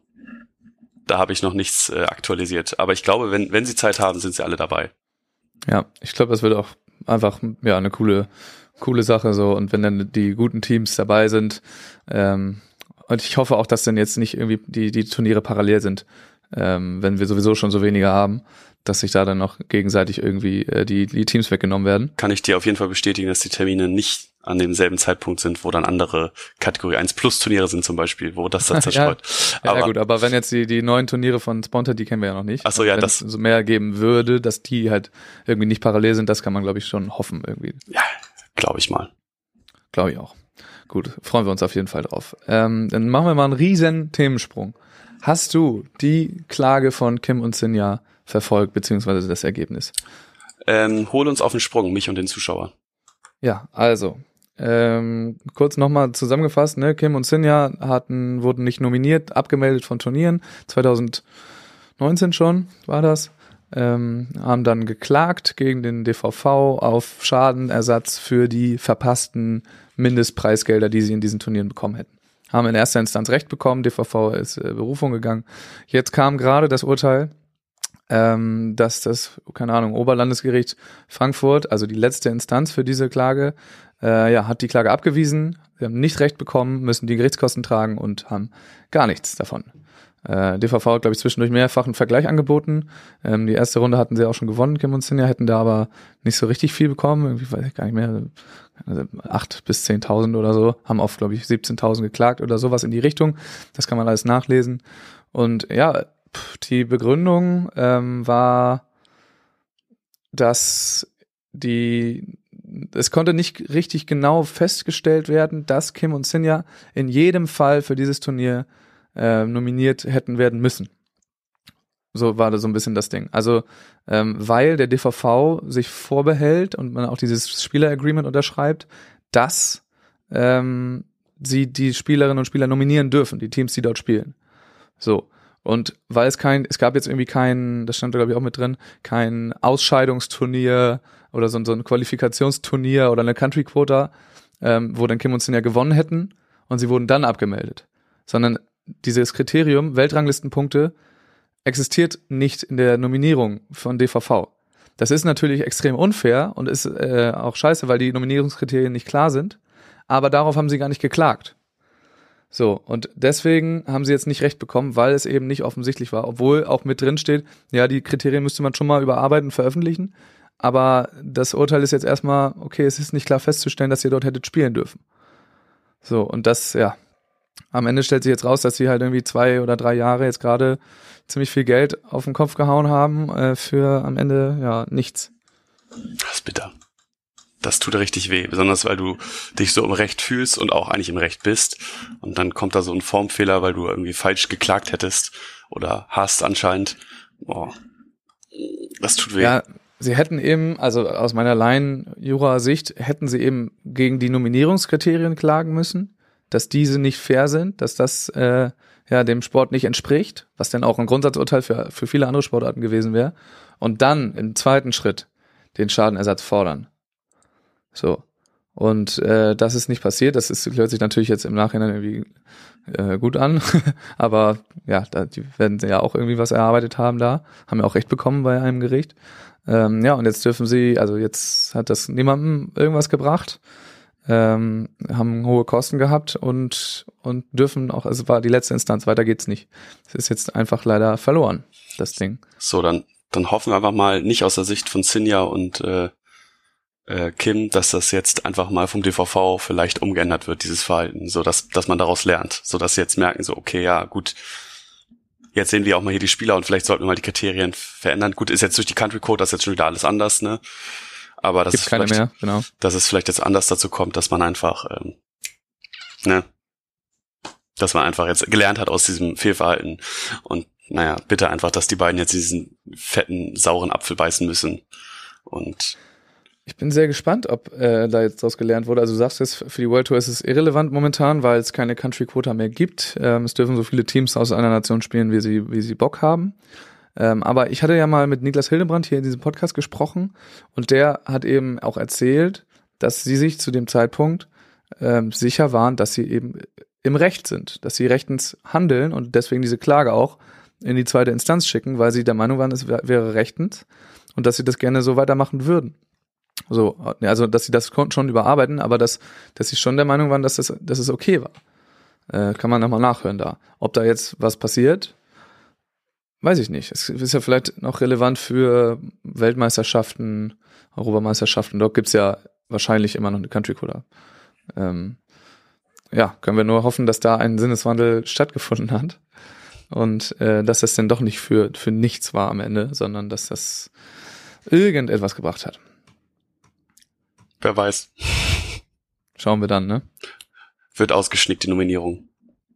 da habe ich noch nichts äh, aktualisiert. Aber ich glaube, wenn wenn sie Zeit haben, sind sie alle dabei. Ja, ich glaube, das wird auch einfach ja eine coole coole Sache so. Und wenn dann die guten Teams dabei sind, ähm, und ich hoffe auch, dass dann jetzt nicht irgendwie die die Turniere parallel sind, ähm, wenn wir sowieso schon so wenige haben, dass sich da dann noch gegenseitig irgendwie äh, die die Teams weggenommen werden. Kann ich dir auf jeden Fall bestätigen, dass die Termine nicht an demselben Zeitpunkt sind, wo dann andere Kategorie eins Plus Turniere sind zum Beispiel, wo das dann zerstreut. ja, aber, ja gut, aber wenn jetzt die die neuen Turniere von Sponhead, die kennen wir ja noch nicht. Ach so, ja, wenn das es so mehr geben würde, dass die halt irgendwie nicht parallel sind, das kann man glaube ich schon hoffen irgendwie. Ja, glaube ich mal. Glaube ich auch. Gut, freuen wir uns auf jeden Fall drauf. Ähm, dann machen wir mal einen riesen Themensprung. Hast du die Klage von Kim und Sinja verfolgt, beziehungsweise das Ergebnis? Ähm, hol uns auf den Sprung, mich und den Zuschauer. Ja, also ähm, kurz nochmal zusammengefasst, ne? Kim und Sinja hatten, wurden nicht nominiert, abgemeldet von Turnieren, zwanzig neunzehn schon war das, ähm, haben dann geklagt gegen den D V V auf Schadenersatz für die verpassten Mindestpreisgelder, die sie in diesen Turnieren bekommen hätten. Haben in erster Instanz Recht bekommen, D V V ist äh, Berufung gegangen. Jetzt kam gerade das Urteil, ähm, dass das, keine Ahnung, Oberlandesgericht Frankfurt, also die letzte Instanz für diese Klage, äh, ja, hat die Klage abgewiesen. Sie haben nicht Recht bekommen, müssen die Gerichtskosten tragen und haben gar nichts davon. Äh, D V V hat, glaube ich, zwischendurch mehrfach einen Vergleich angeboten. Ähm, die erste Runde hatten sie auch schon gewonnen, Kim und Sinja, hätten da aber nicht so richtig viel bekommen. Irgendwie weiß ich gar nicht mehr, also acht bis zehntausend oder so. Haben auf, glaube ich, siebzehntausend geklagt oder sowas in die Richtung. Das kann man alles nachlesen. Und ja, pff, die Begründung ähm, war dass die, es konnte nicht richtig genau festgestellt werden, dass Kim und Sinja in jedem Fall für dieses Turnier äh, nominiert hätten werden müssen. So war das so ein bisschen das Ding. Also, ähm, weil der D V V sich vorbehält und man auch dieses Spieler-Agreement unterschreibt, dass ähm, sie die Spielerinnen und Spieler nominieren dürfen, die Teams, die dort spielen. So. Und weil es kein, es gab jetzt irgendwie kein, das stand da glaube ich auch mit drin, kein Ausscheidungsturnier oder so, so ein Qualifikationsturnier oder eine Country Quota, ähm, wo dann Kim und Sinja gewonnen hätten und sie wurden dann abgemeldet. Sondern dieses Kriterium, Weltranglistenpunkte, existiert nicht in der Nominierung von D V V. Das ist natürlich extrem unfair und ist äh, auch scheiße, weil die Nominierungskriterien nicht klar sind, aber darauf haben sie gar nicht geklagt. So, und deswegen haben sie jetzt nicht recht bekommen, weil es eben nicht offensichtlich war, obwohl auch mit drin steht, ja, die Kriterien müsste man schon mal überarbeiten und veröffentlichen, aber das Urteil ist jetzt erstmal, okay, es ist nicht klar festzustellen, dass ihr dort hättet spielen dürfen. So, und das, ja, am Ende stellt sich jetzt raus, dass sie halt irgendwie zwei oder drei Jahre jetzt gerade ziemlich viel Geld auf den Kopf gehauen haben äh, für am Ende, ja, nichts. Das ist bitter. Das tut richtig weh, besonders weil du dich so im Recht fühlst und auch eigentlich im Recht bist und dann kommt da so ein Formfehler, weil du irgendwie falsch geklagt hättest oder hast anscheinend. Boah, das tut weh. Ja, sie hätten eben, also aus meiner Laien-Jura-Sicht, hätten sie eben gegen die Nominierungskriterien klagen müssen, dass diese nicht fair sind, dass das äh, ja dem Sport nicht entspricht, was dann auch ein Grundsatzurteil für, für viele andere Sportarten gewesen wäre, und dann im zweiten Schritt den Schadenersatz fordern. So. Und äh, das ist nicht passiert. Das ist, hört sich natürlich jetzt im Nachhinein irgendwie äh, gut an. Aber ja, da, die werden ja auch irgendwie was erarbeitet haben da. Haben ja auch Recht bekommen bei einem Gericht. Ähm, ja, und jetzt dürfen sie, also jetzt hat das niemandem irgendwas gebracht. Ähm, haben hohe Kosten gehabt und und dürfen auch, also war die letzte Instanz, weiter geht's nicht. Es ist jetzt einfach leider verloren, das Ding. So, dann dann hoffen wir einfach mal nicht aus der Sicht von Sinja und äh, äh, Kim, dass das jetzt einfach mal vom D V V vielleicht umgeändert wird, dieses Verhalten, so dass dass man daraus lernt, so dass sie jetzt merken, so okay, ja gut, jetzt sehen wir auch mal hier die Spieler und vielleicht sollten wir mal die Kriterien verändern. Gut, ist jetzt durch die Country Code, das ist jetzt schon wieder alles anders, ne? Aber das ist keine mehr, genau. Dass es vielleicht jetzt anders dazu kommt, dass man einfach, ähm, ne, dass man einfach jetzt gelernt hat aus diesem Fehlverhalten und naja, bitte einfach, dass die beiden jetzt diesen fetten, sauren Apfel beißen müssen und ich bin sehr gespannt, ob äh, da jetzt draus gelernt wurde. Also du sagst jetzt, für die World Tour ist es irrelevant momentan, weil es keine Country Quota mehr gibt. Ähm, es dürfen so viele Teams aus einer Nation spielen, wie sie wie sie Bock haben. Ähm, aber ich hatte ja mal mit Niklas Hildebrand hier in diesem Podcast gesprochen und der hat eben auch erzählt, dass sie sich zu dem Zeitpunkt ähm, sicher waren, dass sie eben im Recht sind, dass sie rechtens handeln und deswegen diese Klage auch in die zweite Instanz schicken, weil sie der Meinung waren, es wär, wäre rechtens und dass sie das gerne so weitermachen würden. So, also dass sie das schon überarbeiten, aber dass dass sie schon der Meinung waren, dass das dass es okay war. Äh, kann man nochmal nachhören da. Ob da jetzt was passiert, weiß ich nicht. Es ist ja vielleicht noch relevant für Weltmeisterschaften, Europameisterschaften. Dort gibt's ja wahrscheinlich immer noch eine Country Quota. Ähm, ja, können wir nur hoffen, dass da ein Sinneswandel stattgefunden hat und äh, dass das dann doch nicht für für nichts war am Ende, sondern dass das irgendetwas gebracht hat. Wer weiß. Schauen wir dann, ne? Wird ausgeschnickt, die Nominierung.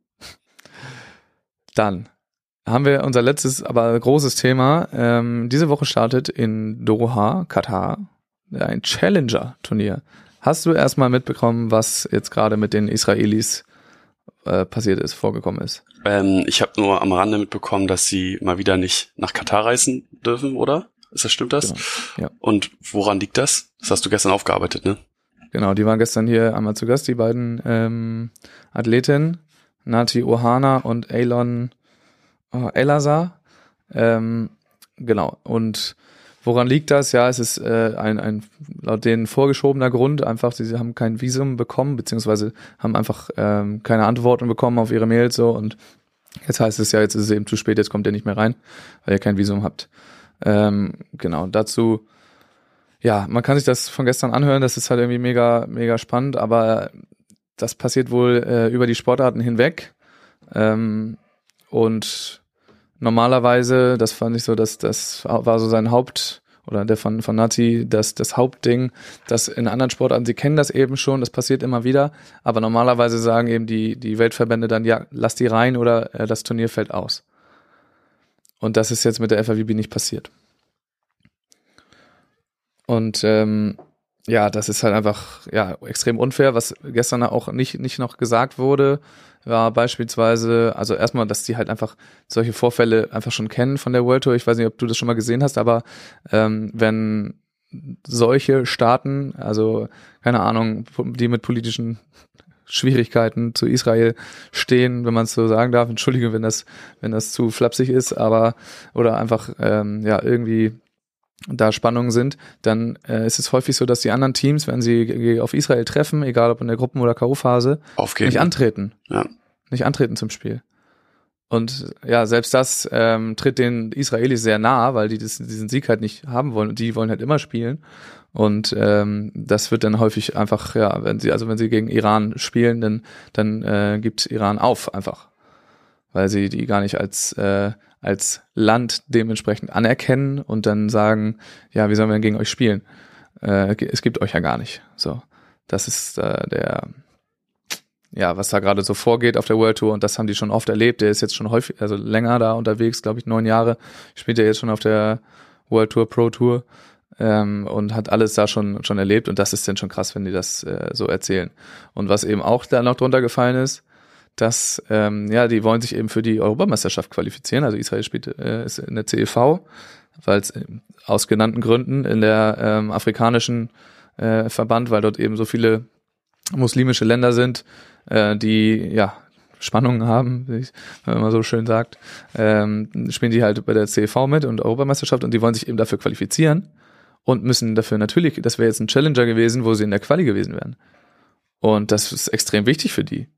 Dann haben wir unser letztes, aber großes Thema. Ähm, diese Woche startet in Doha, Katar, ein Challenger-Turnier. Hast du erstmal mitbekommen, was jetzt gerade mit den Israelis äh, passiert ist, vorgekommen ist? Ähm, ich habe nur am Rande mitbekommen, dass sie mal wieder nicht nach Katar reisen dürfen, oder? Ist das, stimmt das? Genau. Ja. Und woran liegt das? Das hast du gestern aufgearbeitet, ne? Genau, die waren gestern hier einmal zu Gast, die beiden ähm, Athletinnen, Nati Ohana und Eilon oh, Elazar. Ähm, genau, und woran liegt das? Ja, es ist äh, ein, ein laut denen vorgeschobener Grund, einfach, sie haben kein Visum bekommen, beziehungsweise haben einfach ähm, keine Antworten bekommen auf ihre Mails so und jetzt heißt es ja, jetzt ist es eben zu spät, jetzt kommt ihr nicht mehr rein, weil ihr kein Visum habt. Ähm, genau, dazu, ja, man kann sich das von gestern anhören, das ist halt irgendwie mega, mega spannend, aber das passiert wohl äh, über die Sportarten hinweg ähm, und normalerweise, das fand ich so, dass das war so sein Haupt- oder der von, von Nati, das, das Hauptding, das in anderen Sportarten, sie kennen das eben schon, das passiert immer wieder, aber normalerweise sagen eben die, die Weltverbände dann, ja, lass die rein oder äh, das Turnier fällt aus. Und das ist jetzt mit der F I V B nicht passiert. Und ähm, ja, das ist halt einfach ja extrem unfair. Was gestern auch nicht nicht noch gesagt wurde, war beispielsweise, also erstmal, dass die halt einfach solche Vorfälle einfach schon kennen von der World Tour. Ich weiß nicht, ob du das schon mal gesehen hast, aber ähm, wenn solche Staaten, also keine Ahnung, die mit politischen Schwierigkeiten zu Israel stehen, wenn man es so sagen darf, entschuldige, wenn das wenn das zu flapsig ist, aber oder einfach ähm, ja irgendwie da Spannungen sind, dann äh, ist es häufig so, dass die anderen Teams, wenn sie g- auf Israel treffen, egal ob in der Gruppen- oder K O-Phase, Aufgeben. nicht antreten. Ja. Nicht antreten zum Spiel. Und ja, selbst das ähm, tritt den Israelis sehr nah, weil die das, diesen Sieg halt nicht haben wollen und die wollen halt immer spielen. Und ähm, das wird dann häufig einfach, ja, wenn sie, also wenn sie gegen Iran spielen, dann, dann äh, gibt Iran auf einfach. Weil sie die gar nicht als äh, als Land dementsprechend anerkennen und dann sagen, ja, wie sollen wir denn gegen euch spielen? Äh, es gibt euch ja gar nicht. So, das ist äh, der, ja, was da gerade so vorgeht auf der World Tour und das haben die schon oft erlebt. Der ist jetzt schon häufig, also länger da unterwegs, glaube ich, neun Jahre. Spielt er jetzt schon auf der World Tour, Pro Tour ähm, und hat alles da schon schon erlebt und das ist dann schon krass, wenn die das äh, so erzählen. Und was eben auch da noch drunter gefallen ist, dass, ähm, ja, die wollen sich eben für die Europameisterschaft qualifizieren. Also Israel spielt äh, ist in der C E V, weil es aus genannten Gründen in der ähm, afrikanischen äh, Verband, weil dort eben so viele muslimische Länder sind, äh, die, ja, Spannungen haben, wie man immer so schön sagt, ähm, spielen die halt bei der C E V mit und Europameisterschaft und die wollen sich eben dafür qualifizieren und müssen dafür natürlich, das wäre jetzt ein Challenger gewesen, wo sie in der Quali gewesen wären. Und das ist extrem wichtig für die.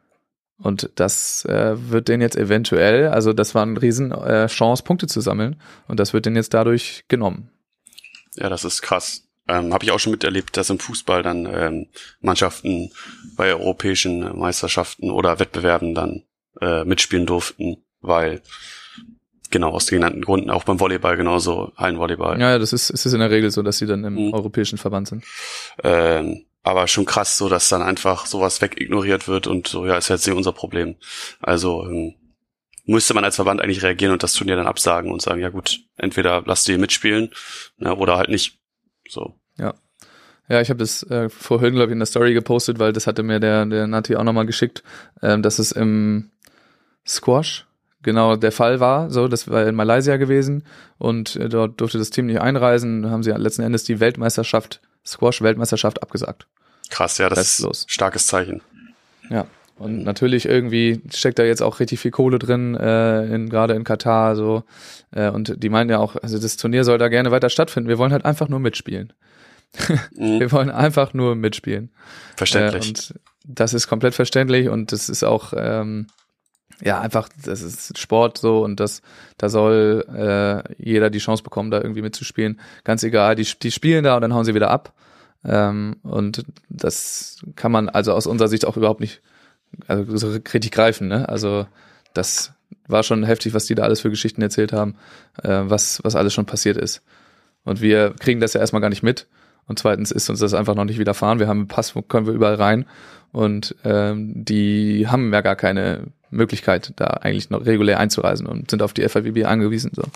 Und das äh, wird denen jetzt eventuell, also das war eine riesen äh, Chance, Punkte zu sammeln. Und das wird denen jetzt dadurch genommen. Ja, das ist krass. Ähm, Habe ich auch schon miterlebt, dass im Fußball dann ähm, Mannschaften bei europäischen Meisterschaften oder Wettbewerben dann äh, mitspielen durften, weil genau aus den genannten Gründen, auch beim Volleyball genauso, Hallenvolleyball. Ja, ja, das ist, ist es in der Regel so, dass sie dann im mhm. europäischen Verband sind. Ähm, Aber schon krass, so dass dann einfach sowas wegignoriert wird und so, ja, ist jetzt nicht unser Problem. Also ähm, müsste man als Verband eigentlich reagieren und das Turnier dann absagen und sagen, ja gut, entweder lasst ihr mitspielen, ne, oder halt nicht. So. Ja. Ja, ich habe das äh, vorhin, glaube ich, in der Story gepostet, weil das hatte mir der der Nati auch nochmal geschickt, ähm, dass es im Squash genau der Fall war. So, das war in Malaysia gewesen und äh, dort durfte das Team nicht einreisen. Haben sie letzten Endes die Weltmeisterschaft Squash-Weltmeisterschaft abgesagt. Krass, ja, das Restlos. ist ein starkes Zeichen. Ja, und natürlich irgendwie steckt da jetzt auch richtig viel Kohle drin, äh, in, gerade in Katar, so. Äh, und die meinen ja auch, also das Turnier soll da gerne weiter stattfinden. Wir wollen halt einfach nur mitspielen. Mhm. Wir wollen einfach nur mitspielen. Verständlich. Äh, und das ist komplett verständlich und das ist auch, ähm, ja, einfach, das ist Sport so und das, da soll äh, jeder die Chance bekommen, da irgendwie mitzuspielen. Ganz egal, die, die spielen da und dann hauen sie wieder ab. Ähm, und das kann man also aus unserer Sicht auch überhaupt nicht, also so Kritik greifen, ne? Also das war schon heftig, was die da alles für Geschichten erzählt haben, äh, was, was alles schon passiert ist. Und wir kriegen das ja erstmal gar nicht mit. Und zweitens ist uns das einfach noch nicht widerfahren. Wir haben einen Pass, wo können wir überall rein. Und ähm, die haben ja gar keine Möglichkeit, da eigentlich noch regulär einzureisen und sind auf die F I V B angewiesen. So.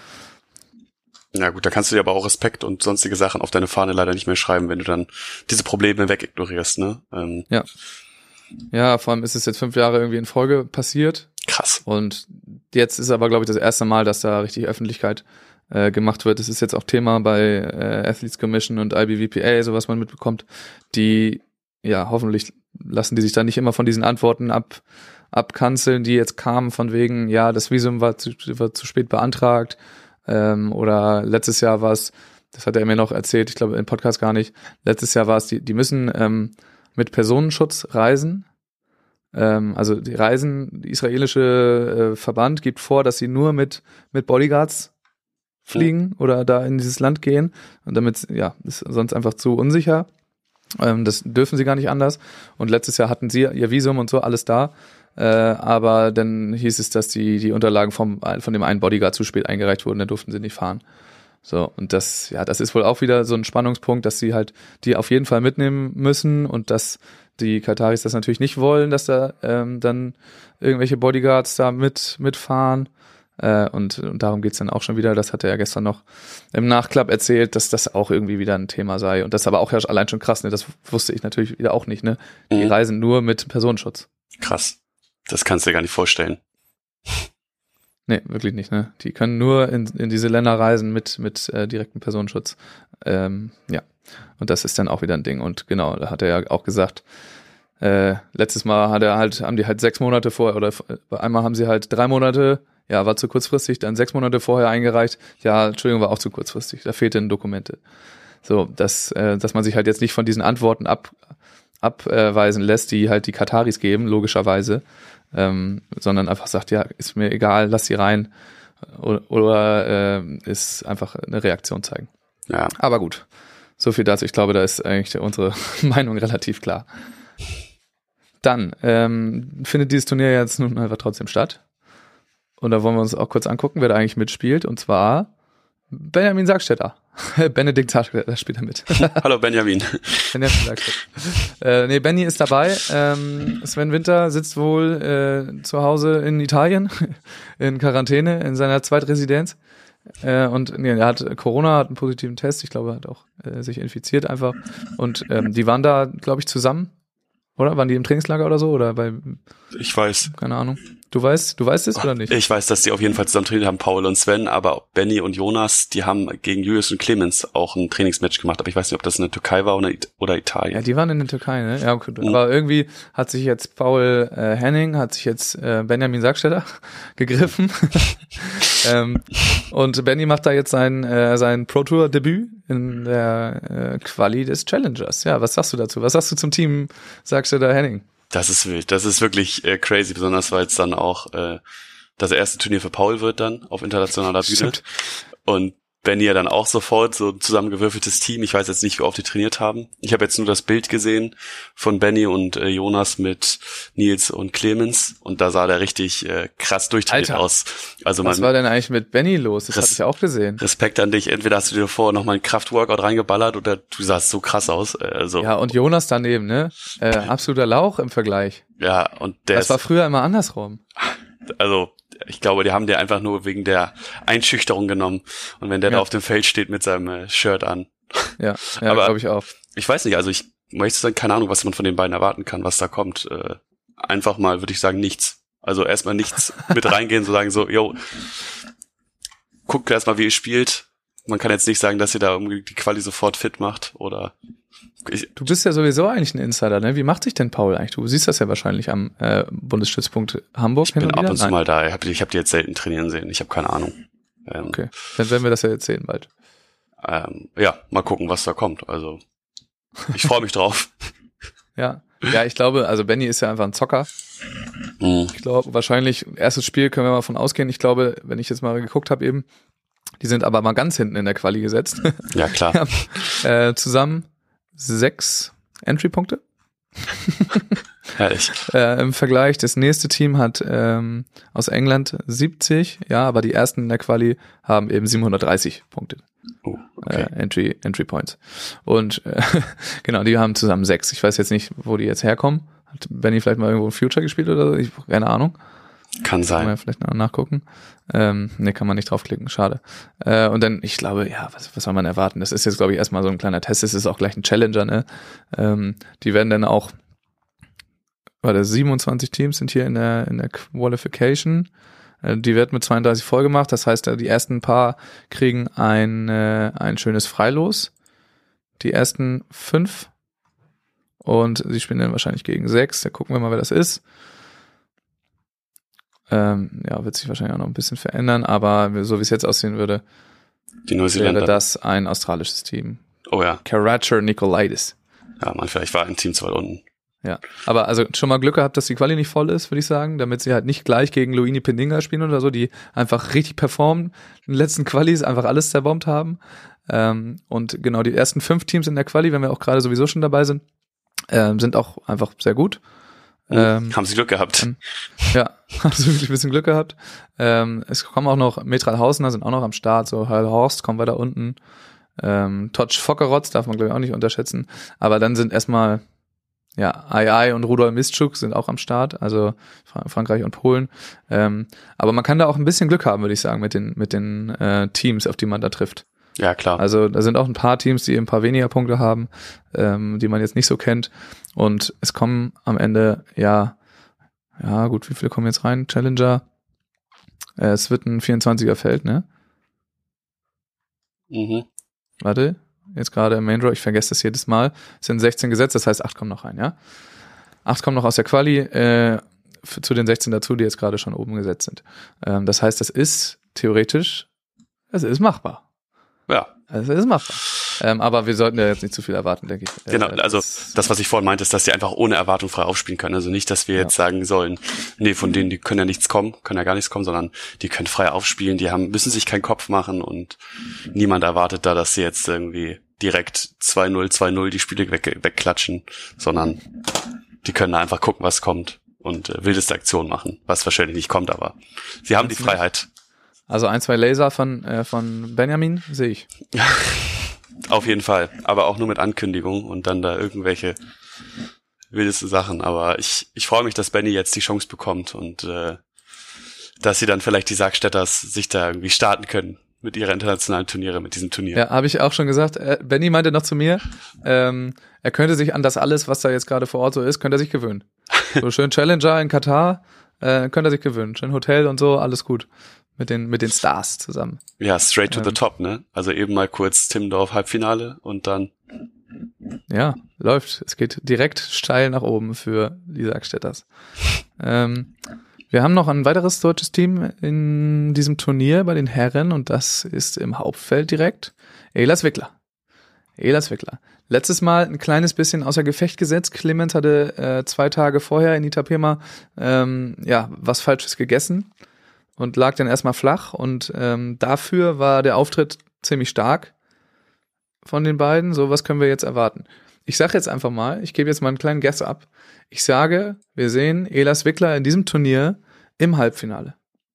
Na gut, da kannst du dir aber auch Respekt und sonstige Sachen auf deine Fahne leider nicht mehr schreiben, wenn du dann diese Probleme wegignorierst, ne? Ähm, ja. Ja, vor allem ist es jetzt fünf Jahre irgendwie in Folge passiert. Krass. Und jetzt ist aber, glaube ich, das erste Mal, dass da richtig Öffentlichkeit äh, gemacht wird. Das ist jetzt auch Thema bei äh, Athletes Commission und I B V P A, so was man mitbekommt. Die, ja, hoffentlich lassen die sich da nicht immer von diesen Antworten ab abkanzeln, die jetzt kamen von wegen, ja, das Visum war zu, war zu spät beantragt, ähm, oder letztes Jahr war es, das hat er mir noch erzählt, ich glaube im Podcast gar nicht, letztes Jahr war es, die, die müssen ähm, mit Personenschutz reisen, ähm, also die Reisen, die israelische äh, Verband gibt vor, dass sie nur mit mit Bodyguards fliegen oh. oder da in dieses Land gehen und damit, ja, ist sonst einfach zu unsicher, ähm, das dürfen sie gar nicht anders und letztes Jahr hatten sie ihr Visum und so, alles da. Äh, aber dann hieß es, dass die die Unterlagen vom von dem einen Bodyguard zu spät eingereicht wurden, dann durften sie nicht fahren. So, und das, ja, das ist wohl auch wieder so ein Spannungspunkt, dass sie halt die auf jeden Fall mitnehmen müssen und dass die Kataris das natürlich nicht wollen, dass da ähm, dann irgendwelche Bodyguards da mit mitfahren. Äh, und, und darum geht's dann auch schon wieder. Das hat er ja gestern noch im Nachklapp erzählt, dass das auch irgendwie wieder ein Thema sei. Und das ist aber auch ja allein schon krass, ne? Das wusste ich natürlich wieder auch nicht, ne? Die Mhm. reisen nur mit Personenschutz. Krass. Das kannst du dir gar nicht vorstellen. Nee, wirklich nicht, ne? Die können nur in, in diese Länder reisen mit, mit äh, direktem Personenschutz. Ähm, ja. Und das ist dann auch wieder ein Ding. Und genau, da hat er ja auch gesagt, äh, letztes Mal hat er halt, haben die halt sechs Monate vorher, oder einmal haben sie halt drei Monate, ja, war zu kurzfristig, dann sechs Monate vorher eingereicht, ja, Entschuldigung, war auch zu kurzfristig, da fehlten Dokumente. So, dass, äh, dass man sich halt jetzt nicht von diesen Antworten ab, abweisen lässt, die halt die Kataris geben, logischerweise, ähm, sondern einfach sagt, ja, ist mir egal, lass sie rein, oder, oder äh, ist einfach eine Reaktion zeigen. Ja. Aber gut, so viel dazu. Ich glaube, da ist eigentlich unsere Meinung relativ klar. Dann ähm, findet dieses Turnier jetzt nun einfach trotzdem statt. Und da wollen wir uns auch kurz angucken, wer da eigentlich mitspielt. Und zwar Benjamin Sackstetter. Benedikt Sackstetter spielt da mit. Hallo Benjamin. Benjamin Sackstetter. Äh, nee, Benny ist dabei. Ähm, Sven Winter sitzt wohl äh, zu Hause in Italien, in Quarantäne, in seiner Zweitresidenz. Äh, und nee, er hat Corona, hat einen positiven Test. Ich glaube, er hat auch äh, sich infiziert einfach. Und ähm, die waren da, glaube ich, zusammen. Oder? Waren die im Trainingslager oder so? Oder bei, Ich weiß. keine Ahnung. Du weißt, du weißt es oder nicht? Ich weiß, dass die auf jeden Fall zusammen trainiert haben, Paul und Sven, aber Benny und Jonas, die haben gegen Julius und Clemens auch ein Trainingsmatch gemacht, aber ich weiß nicht, ob das in der Türkei war oder, oder Italien. Ja, die waren in der Türkei, ne? Ja, okay. Mhm. Aber irgendwie hat sich jetzt Paul äh, Henning, hat sich jetzt äh, Benjamin Sackstetter gegriffen. ähm, und Benny macht da jetzt sein, äh, sein Pro-Tour-Debüt in der äh, Quali des Challengers. Ja, was sagst du dazu? Was sagst du zum Team Sackstetter Henning? Das ist wild, das ist wirklich äh, crazy, besonders weil es dann auch äh, das erste Turnier für Paul wird dann auf internationaler Bühne. Stimmt. Und Benny ja dann auch sofort so ein zusammengewürfeltes Team. Ich weiß jetzt nicht, wie oft die trainiert haben. Ich habe jetzt nur das Bild gesehen von Benny und äh, Jonas mit Nils und Clemens und da sah der richtig äh, krass durchtrainiert Alter. aus. Also Was man, war denn eigentlich mit Benny los? Das Res- habe ich auch gesehen. Respekt an dich. Entweder hast du dir vorher nochmal einen Kraftworkout reingeballert oder du sahst so krass aus. Äh, Also Ja, und Jonas daneben, ne? Äh, absoluter Lauch im Vergleich. ja, und der Das ist, war früher immer andersrum. also ich glaube, die haben dir einfach nur wegen der Einschüchterung genommen. Und wenn der Ja. da auf dem Feld steht mit seinem äh, Shirt an. Ja, ja, Aber- glaube ich auch. Ich weiß nicht, also ich möchte sagen, keine Ahnung, was man von den beiden erwarten kann, was da kommt. Äh, einfach mal, würde ich sagen, nichts. Also erstmal nichts mit reingehen, so sagen so, yo, guckt erstmal, wie ihr spielt. Man kann jetzt nicht sagen, dass ihr da irgendwie die Quali sofort fit macht oder ich, Du bist ja sowieso eigentlich ein Insider, ne? Wie macht sich denn Paul eigentlich? Du siehst das ja wahrscheinlich am äh, Bundesstützpunkt Hamburg. ich bin hin und ab wieder? und zu Nein. mal da. Ich habe ich hab die jetzt selten trainieren sehen. Ich habe keine Ahnung. Ähm, Okay, dann werden wir das ja jetzt sehen bald. ähm, ja, mal gucken, was da kommt. Also ich freue mich drauf. Ja, ja, ich glaube, also Benny ist ja einfach ein Zocker. Mhm. Ich glaube, wahrscheinlich erstes Spiel können wir mal von ausgehen. Ich glaube, wenn ich jetzt mal geguckt habe eben, die sind aber mal ganz hinten in der Quali gesetzt. Ja, klar. äh, zusammen sechs Entry-Punkte. Herrlich. Äh, Im Vergleich, das nächste Team hat ähm, aus England siebzig, ja, aber die ersten in der Quali haben eben siebenhundertdreißig Punkte. Oh, okay. Äh, Entry, Entry Points. Und äh, genau, die haben zusammen sechs. Ich weiß jetzt nicht, wo die jetzt herkommen. Hat Benny vielleicht mal irgendwo im Future gespielt oder so? Ich, keine Ahnung. Kann Kann sein. man vielleicht noch nachgucken. Ähm, ne, kann man nicht draufklicken, schade. Äh, und dann, ich glaube, ja, was, was soll man erwarten? Das ist jetzt, glaube ich, erstmal so ein kleiner Test. Das ist auch gleich ein Challenger, ne? Ähm, die werden dann auch, warte, siebenundzwanzig Teams sind hier in der, in der Qualification. Äh, die wird mit zweiunddreißig voll gemacht. Das heißt, die ersten paar kriegen ein, äh, ein schönes Freilos. Die ersten fünf. Und sie spielen dann wahrscheinlich gegen sechs. Da gucken wir mal, wer das ist. Ähm, ja, wird sich wahrscheinlich auch noch ein bisschen verändern, aber so wie es jetzt aussehen würde, Die Neuseeländer. wäre das ein australisches Team. Oh ja. Karacher Nicolaitis. Ja, man, vielleicht war ein Team zu weit unten. Ja, aber also schon mal Glück gehabt, dass die Quali nicht voll ist, würde ich sagen, damit sie halt nicht gleich gegen Luini Peninga spielen oder so, die einfach richtig performen, in den letzten Qualis einfach alles zerbombt haben. Ähm, und genau, die ersten fünf Teams in der Quali, wenn wir auch gerade sowieso schon dabei sind, ähm, sind auch einfach sehr gut. Ähm, haben sie Glück gehabt. Dann, ja, haben sie wirklich ein bisschen Glück gehabt. Ähm, es kommen auch noch Metralhausener, sind auch noch am Start, so Heilhorst kommen wir da unten. Ähm, Totsch Fockerotz darf man glaube ich auch nicht unterschätzen. Aber dann sind erstmal ja Ai Ai und Rudolf Mischuk sind auch am Start, also Fra- Frankreich und Polen. Ähm, aber man kann da auch ein bisschen Glück haben, würde ich sagen, mit den mit den äh, Teams, auf die man da trifft. Ja, klar. Also da sind auch ein paar Teams, die ein paar weniger Punkte haben, ähm, die man jetzt nicht so kennt. Und es kommen am Ende, ja, ja gut, wie viele kommen jetzt rein? Challenger, äh, es wird ein vierundzwanziger Feld, ne? Mhm. Warte, jetzt gerade im Main Draw, ich vergesse das jedes Mal, es sind sechzehn gesetzt, das heißt acht kommen noch rein, ja? acht kommen noch aus der Quali, äh, für, zu den sechzehn dazu, die jetzt gerade schon oben gesetzt sind. Ähm, das heißt, das ist theoretisch, es ist machbar. Ja. Also es ist machbar. Ähm, aber wir sollten ja jetzt nicht zu viel erwarten, denke ich. Genau, Äh, also das, das, was ich vorhin meinte, ist, dass die einfach ohne Erwartung frei aufspielen können. Also nicht, dass wir jetzt Ja. sagen sollen, nee, von denen, die können ja nichts kommen, können ja gar nichts kommen, sondern die können frei aufspielen, die haben, müssen sich keinen Kopf machen und niemand erwartet da, dass sie jetzt irgendwie direkt zwei null, zwei null die Spiele weg, wegklatschen, sondern die können da einfach gucken, was kommt und äh, wildeste Aktionen machen, was wahrscheinlich nicht kommt, aber sie haben die Freiheit. Also ein, zwei Laser von, äh, von Benjamin sehe ich. Auf jeden Fall, aber auch nur mit Ankündigung und dann da irgendwelche wildeste Sachen. Aber ich ich freue mich, dass Benny jetzt die Chance bekommt und äh, dass sie dann vielleicht die Sargstädters sich da irgendwie starten können mit ihrer internationalen Turniere, mit diesem Turnier. Ja, habe ich auch schon gesagt. Äh, Benny meinte noch zu mir, ähm, er könnte sich an das alles, was da jetzt gerade vor Ort so ist, könnte er sich gewöhnen. So schön Challenger in Katar, äh, könnte er sich gewöhnen. Schön Hotel und so, alles gut. Mit den, mit den Stars zusammen. Ja, straight to Ähm. the top, ne? Also eben mal kurz Timmendorf Halbfinale und dann Ja, läuft. Es geht direkt steil nach oben für die Sargstädters. Ähm, wir haben noch ein weiteres deutsches Team in diesem Turnier bei den Herren und das ist im Hauptfeld direkt Elas Wickler. Elas Wickler. Letztes Mal ein kleines bisschen außer Gefecht gesetzt. Clemens hatte äh, zwei Tage vorher in Itapema ähm, ja was Falsches gegessen und lag dann erstmal flach und ähm, dafür war der Auftritt ziemlich stark von den beiden. So, was können wir jetzt erwarten? Ich sage jetzt einfach mal, ich gebe jetzt mal einen kleinen Guess ab. Ich sage, wir sehen Elas Wickler in diesem Turnier im Halbfinale.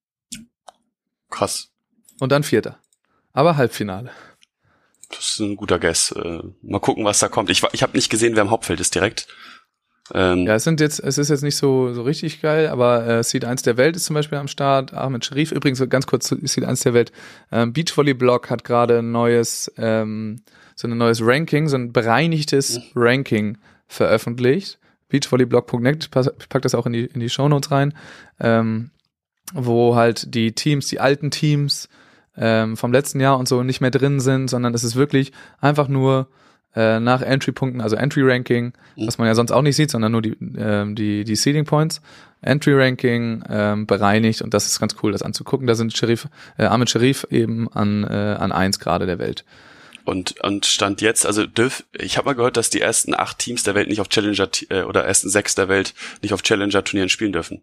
krass. Und dann Vierter. Aber Halbfinale. Das ist ein guter Guess. Äh, mal gucken, was da kommt. Ich, wa- ich habe nicht gesehen, wer im Hauptfeld ist direkt. Ähm, Ja, es sind jetzt, es ist jetzt nicht so, so richtig geil, aber äh, Seed eins der Welt ist zum Beispiel am Start. Ahmed Sharif, übrigens so ganz kurz zu Seed eins der Welt. Ähm, Beachvolley-Blog hat gerade ein neues, ähm, so ein neues Ranking, so ein bereinigtes Mhm. Ranking veröffentlicht. beachvolleyblog punkt net, ich pack- ich pack das auch in die, in die Shownotes rein, ähm, wo halt die Teams, die alten Teams ähm, vom letzten Jahr und so nicht mehr drin sind, sondern es ist wirklich einfach nur äh, nach Entry-Punkten, also Entry-Ranking, Mhm. was man ja sonst auch nicht sieht, sondern nur die, ähm, die, die Seeding-Points, Entry-Ranking ähm, bereinigt und das ist ganz cool, das anzugucken. Da sind Sharif, äh, Ahmed Sharif eben an, äh, an eins gerade der Welt. Und und Stand jetzt, also dürf, ich habe mal gehört, dass die ersten acht Teams der Welt nicht auf Challenger äh, oder ersten sechs der Welt nicht auf Challenger-Turnieren spielen dürfen.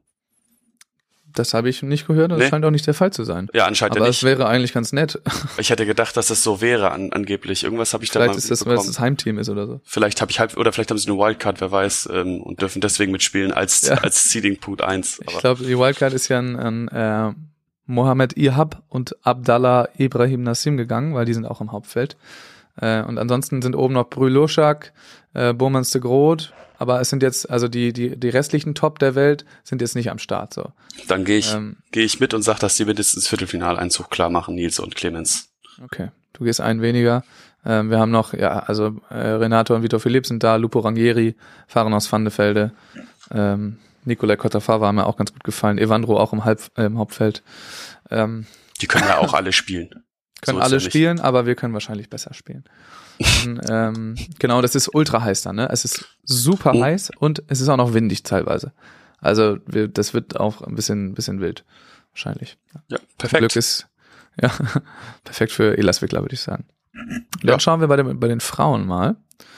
Das habe ich nicht gehört und das Nee. scheint auch nicht der Fall zu sein. Ja, anscheinend Aber ja es nicht. wäre eigentlich ganz nett. Ich hätte gedacht, dass das so wäre an, angeblich. Irgendwas habe ich da Vielleicht mal ist das, weil es mitbekommen. das Heimteam ist oder so. Vielleicht habe ich halb oder vielleicht haben sie eine Wildcard, wer weiß, ähm, und dürfen deswegen mitspielen als Ja. als Seeding Punkt eins. Ich glaube, die Wildcard ist ja an, an äh, Mohamed Ihab und Abdallah Ibrahim Nassim gegangen, weil die sind auch im Hauptfeld. Äh, und ansonsten sind oben noch Brüloschak, äh, Bomans de Groot, aber es sind jetzt, also die, die, die restlichen Top der Welt sind jetzt nicht am Start. So. Dann gehe ich Ähm, gehe ich mit und sag, dass die mindestens Viertelfinaleinzug klar machen, Nils und Clemens. Okay, du gehst einen weniger. Ähm, wir haben noch, ja, also äh, Renato und Vitor Philipp sind da, Lupo Rangieri, fahren aus Vandevelde, ähm, Nikolai Kotafava haben mir auch ganz gut gefallen, Evandro auch im, Halb, äh, im Hauptfeld. Ähm, Die können ja auch alle spielen. können So ist alle ja nicht. spielen, aber wir können wahrscheinlich besser spielen. Und, ähm, genau, das ist ultra heiß dann, ne? Es ist super Mhm. heiß und es ist auch noch windig teilweise. Also wir, das wird auch ein bisschen, bisschen wild, wahrscheinlich. Ja, Glück perfekt. ist, ja, perfekt für Elas Wickler, würde ich sagen. Dann Ja. schauen wir bei, dem, bei den Frauen mal.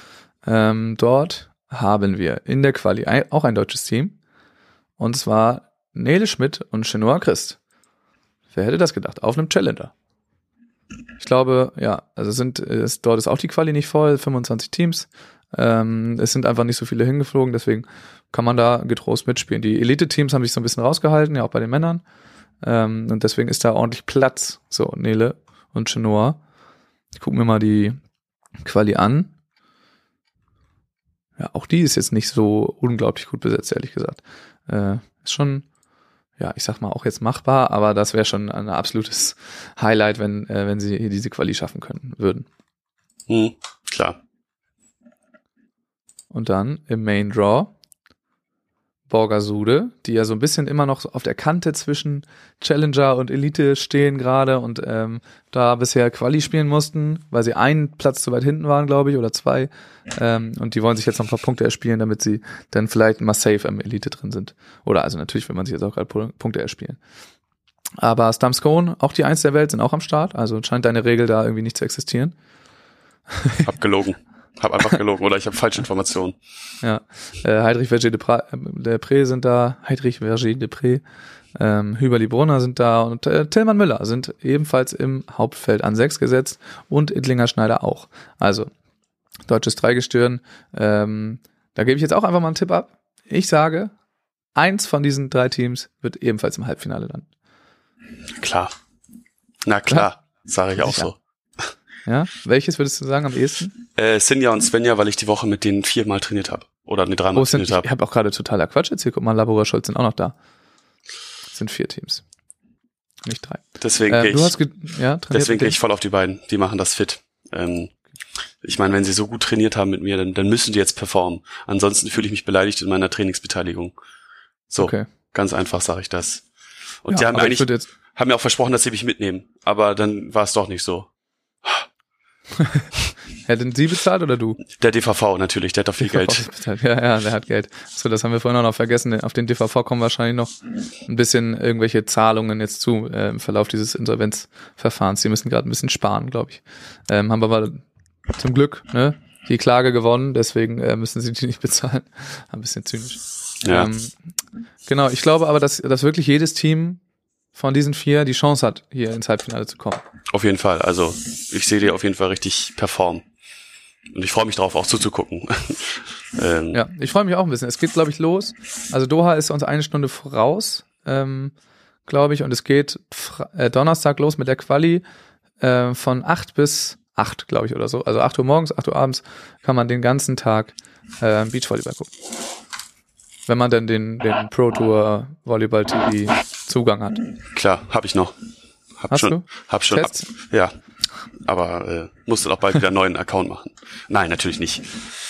Ähm, dort haben wir in der Quali ein, auch ein deutsches Team. Und zwar Nele Schmidt und Chenoa Christ. Wer hätte das gedacht? Auf einem Challenger. Ich glaube, ja, also sind, ist, dort ist auch die Quali nicht voll, fünfundzwanzig Teams. Ähm, es sind einfach nicht so viele hingeflogen, deswegen kann man da getrost mitspielen. Die Elite-Teams haben sich so ein bisschen rausgehalten, ja auch bei den Männern. Ähm, und deswegen ist da ordentlich Platz. So, Nele und Chenoa. Ich gucke mir mal die Quali an. Ja, auch die ist jetzt nicht so unglaublich gut besetzt, ehrlich gesagt. Äh, ist schon, ja, ich sag mal, auch jetzt machbar, aber das wäre schon ein absolutes Highlight, wenn, äh, wenn sie hier diese Quali schaffen können würden. Hm, klar. Und dann im Main Draw Borgasude, die ja so ein bisschen immer noch auf der Kante zwischen Challenger und Elite stehen gerade und ähm, da bisher Quali spielen mussten, weil sie einen Platz zu weit hinten waren, glaube ich, oder zwei. Ähm, und die wollen sich jetzt noch ein paar Punkte erspielen, damit sie dann vielleicht mal safe am Elite drin sind. Oder also natürlich will man sich jetzt auch gerade Punkte erspielen. Aber Stamskone, auch die Eins der Welt, sind auch am Start. Also scheint deine Regel da irgendwie nicht zu existieren. Hab gelogen. Hab einfach gelogen oder ich habe falsche Informationen. Ja, äh, Heidrich Verger de, pra- de Pré sind da, Heidrich Verger de Pré, ähm, Hüberli Brunner sind da und äh, Tillmann Müller sind ebenfalls im Hauptfeld an sechs gesetzt und Ittlinger Schneider auch. Also, deutsches Dreigestirn. Ähm, da gebe ich jetzt auch einfach mal einen Tipp ab. Ich sage, eins von diesen drei Teams wird ebenfalls im Halbfinale landen. Klar. Na klar, sage ich auch Sicher. so. Ja, welches würdest du sagen am ehesten? Äh, Sinja und Svenja, weil ich die Woche mit denen viermal trainiert habe. Oder ne, dreimal Oh, sind, trainiert ich habe. habe auch gerade totaler Quatsch jetzt hier. Guck mal, Labora Scholz sind auch noch da. Das sind vier Teams. Nicht drei. Deswegen Äh, gehe du ich, hast ge- ja, trainiert deswegen mit gehe denen? ich voll auf die beiden. Die machen das fit. Ähm, ich meine, wenn sie so gut trainiert haben mit mir, dann, dann müssen die jetzt performen. Ansonsten fühle ich mich beleidigt in meiner Trainingsbeteiligung. So, Okay. ganz einfach sage ich das. Und Ja, die haben aber ich eigentlich, würde jetzt haben mir auch versprochen, dass sie mich mitnehmen. Aber dann war es doch nicht so. Hätten Sie bezahlt oder du? Der D V V natürlich, der hat doch viel Geld. Ja, ja, der hat Geld. So, das haben wir vorhin auch noch vergessen. Auf den D V V kommen wahrscheinlich noch ein bisschen irgendwelche Zahlungen jetzt zu äh, im Verlauf dieses Insolvenzverfahrens. Die müssen gerade ein bisschen sparen, glaube ich. Ähm, haben wir aber zum Glück ne, die Klage gewonnen, deswegen äh, müssen sie die nicht bezahlen. Ein bisschen zynisch. Ja. Ähm, genau, ich glaube aber, dass, dass wirklich jedes Team von diesen vier die Chance hat, hier ins Halbfinale zu kommen. Auf jeden Fall. Also ich sehe die auf jeden Fall richtig performen. Und ich freue mich darauf, auch zuzugucken. ähm, Ja, ich freue mich auch ein bisschen. Es geht, glaube ich, los. Also Doha ist uns eine Stunde voraus, ähm, glaube ich. Und es geht Fra- äh, Donnerstag los mit der Quali äh, von acht bis acht, glaube ich, oder so. Also acht Uhr morgens, acht Uhr abends kann man den ganzen Tag äh, Beachvolleyball gucken. Wenn man dann den, den Pro Tour Volleyball T V Zugang hat. Klar, habe ich noch. Hab Hast schon, du? Hab schon. Ab, Tests? ja, aber äh, musste auch bald wieder einen neuen Account machen. Nein, natürlich nicht.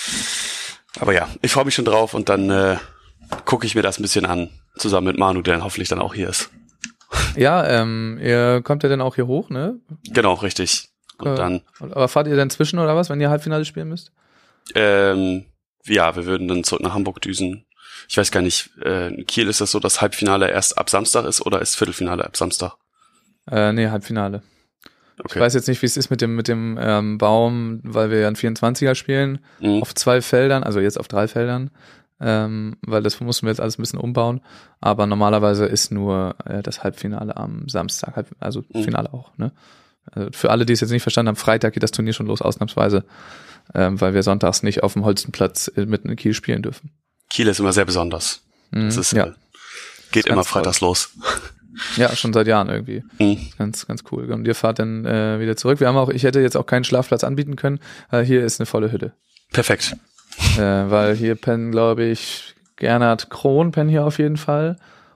Aber ja, ich freue mich schon drauf und dann äh, gucke ich mir das ein bisschen an, zusammen mit Manu, der dann hoffentlich dann auch hier ist. Ja, ähm, ihr kommt ja dann auch hier hoch, ne? Genau, richtig. Und Äh, dann, Aber fahrt ihr dann zwischen oder was, wenn ihr Halbfinale spielen müsst? ähm, ja, wir würden dann zurück nach Hamburg düsen. Ich weiß gar nicht, äh, in Kiel ist das so, dass Halbfinale erst ab Samstag ist oder ist Viertelfinale ab Samstag? Äh, nee, Halbfinale. Okay. Ich weiß jetzt nicht, wie es ist mit dem mit dem ähm, Baum, weil wir ja einen vierundzwanziger spielen, Mhm. auf zwei Feldern, also jetzt auf drei Feldern, ähm, weil das mussten wir jetzt alles ein bisschen umbauen. Aber normalerweise ist nur äh, das Halbfinale am Samstag, halb, also Mhm. Finale auch. Ne? Also für alle, die es jetzt nicht verstanden haben, Freitag geht das Turnier schon los, ausnahmsweise, ähm, weil wir sonntags nicht auf dem Holstenplatz äh, mitten in Kiel spielen dürfen. Kiel ist immer sehr besonders. Mhm, Das ist, ja. äh, geht Ist immer ganz toll. freitags los. Ja, schon seit Jahren irgendwie. Mhm. Ganz, ganz cool. Und ihr fahrt dann äh, wieder zurück. Wir haben auch, ich hätte jetzt auch keinen Schlafplatz anbieten können, weil hier ist eine volle Hütte. Perfekt. Äh, weil hier pennen, glaube ich, Gernot Krohn pennen hier auf jeden Fall.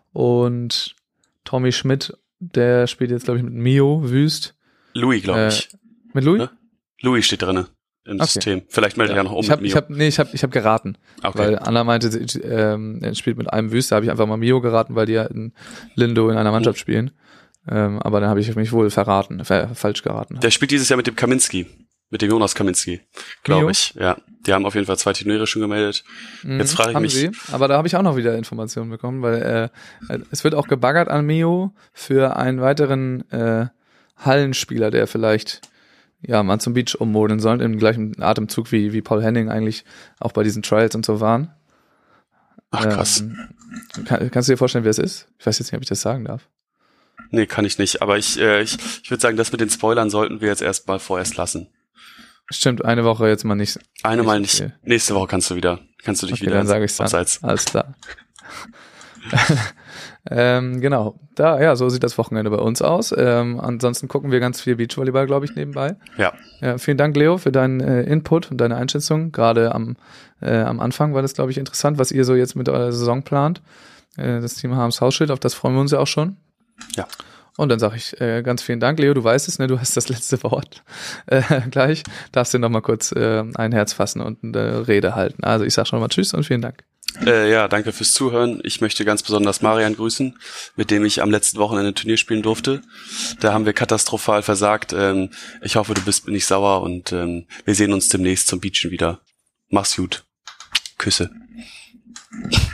Und Tommy Schmidt, der spielt jetzt, glaube ich, mit Mio Wüst. Louis, glaube Äh, ich. Mit Louis? Ne? Louis steht drinne im Okay. System. Vielleicht meldet er noch um ich habe, mit ich Mio. hab, nee, ich habe, ich habe geraten, Okay. weil Anna meinte, sie, ähm, er spielt mit einem Wüst. Da habe ich einfach mal Mio geraten, weil die ja in Lindo in einer Mannschaft spielen. Ähm, aber dann habe ich mich wohl verraten, ver falsch geraten. Der spielt dieses Jahr mit dem Kaminski. Mit dem Jonas Kaminski, glaube Mio? ich. Ja, die haben auf jeden Fall zwei Turniere schon gemeldet. Jetzt frage ich Haben mich- Sie? Aber da habe ich auch noch wieder Informationen bekommen, weil äh, es wird auch gebaggert an Mio für einen weiteren äh, Hallenspieler, der vielleicht ja mal zum Beach ummodeln soll, im gleichen Atemzug wie wie Paul Henning eigentlich auch bei diesen Trials und so waren. Ach krass. Ähm, kann, kannst du dir vorstellen, wer es ist? Ich weiß jetzt nicht, ob ich das sagen darf. Nee, kann ich nicht. Aber ich, äh, ich, ich würde sagen, das mit den Spoilern sollten wir jetzt erstmal vorerst lassen. Stimmt, eine Woche jetzt mal nicht. Eine nicht mal nicht. Okay. Nächste Woche kannst du wieder, kannst du dich Okay, wieder. Dann sage ich dann. Alles klar. ähm, genau. Da, ja, so sieht das Wochenende bei uns aus. Ähm, ansonsten gucken wir ganz viel Beachvolleyball, glaube ich, nebenbei. Ja. ja. Vielen Dank, Leo, für deinen äh, Input und deine Einschätzung. Gerade am, äh, am Anfang war das, glaube ich, interessant, was ihr so jetzt mit eurer Saison plant. Äh, das Team Harms Hausschild, auf das freuen wir uns ja auch schon. Ja. Und dann sage ich äh, ganz vielen Dank, Leo, du weißt es, ne, du hast das letzte Wort. Äh, gleich darfst du noch mal kurz äh, ein Herz fassen und eine Rede halten. Also ich sage schon mal Tschüss und vielen Dank. Äh, ja, danke fürs Zuhören. Ich möchte ganz besonders Marian grüßen, mit dem ich am letzten Wochenende ein Turnier spielen durfte. Da haben wir katastrophal versagt. Ähm, ich hoffe, du bist nicht sauer und ähm, wir sehen uns demnächst zum Beachen wieder. Mach's gut. Küsse.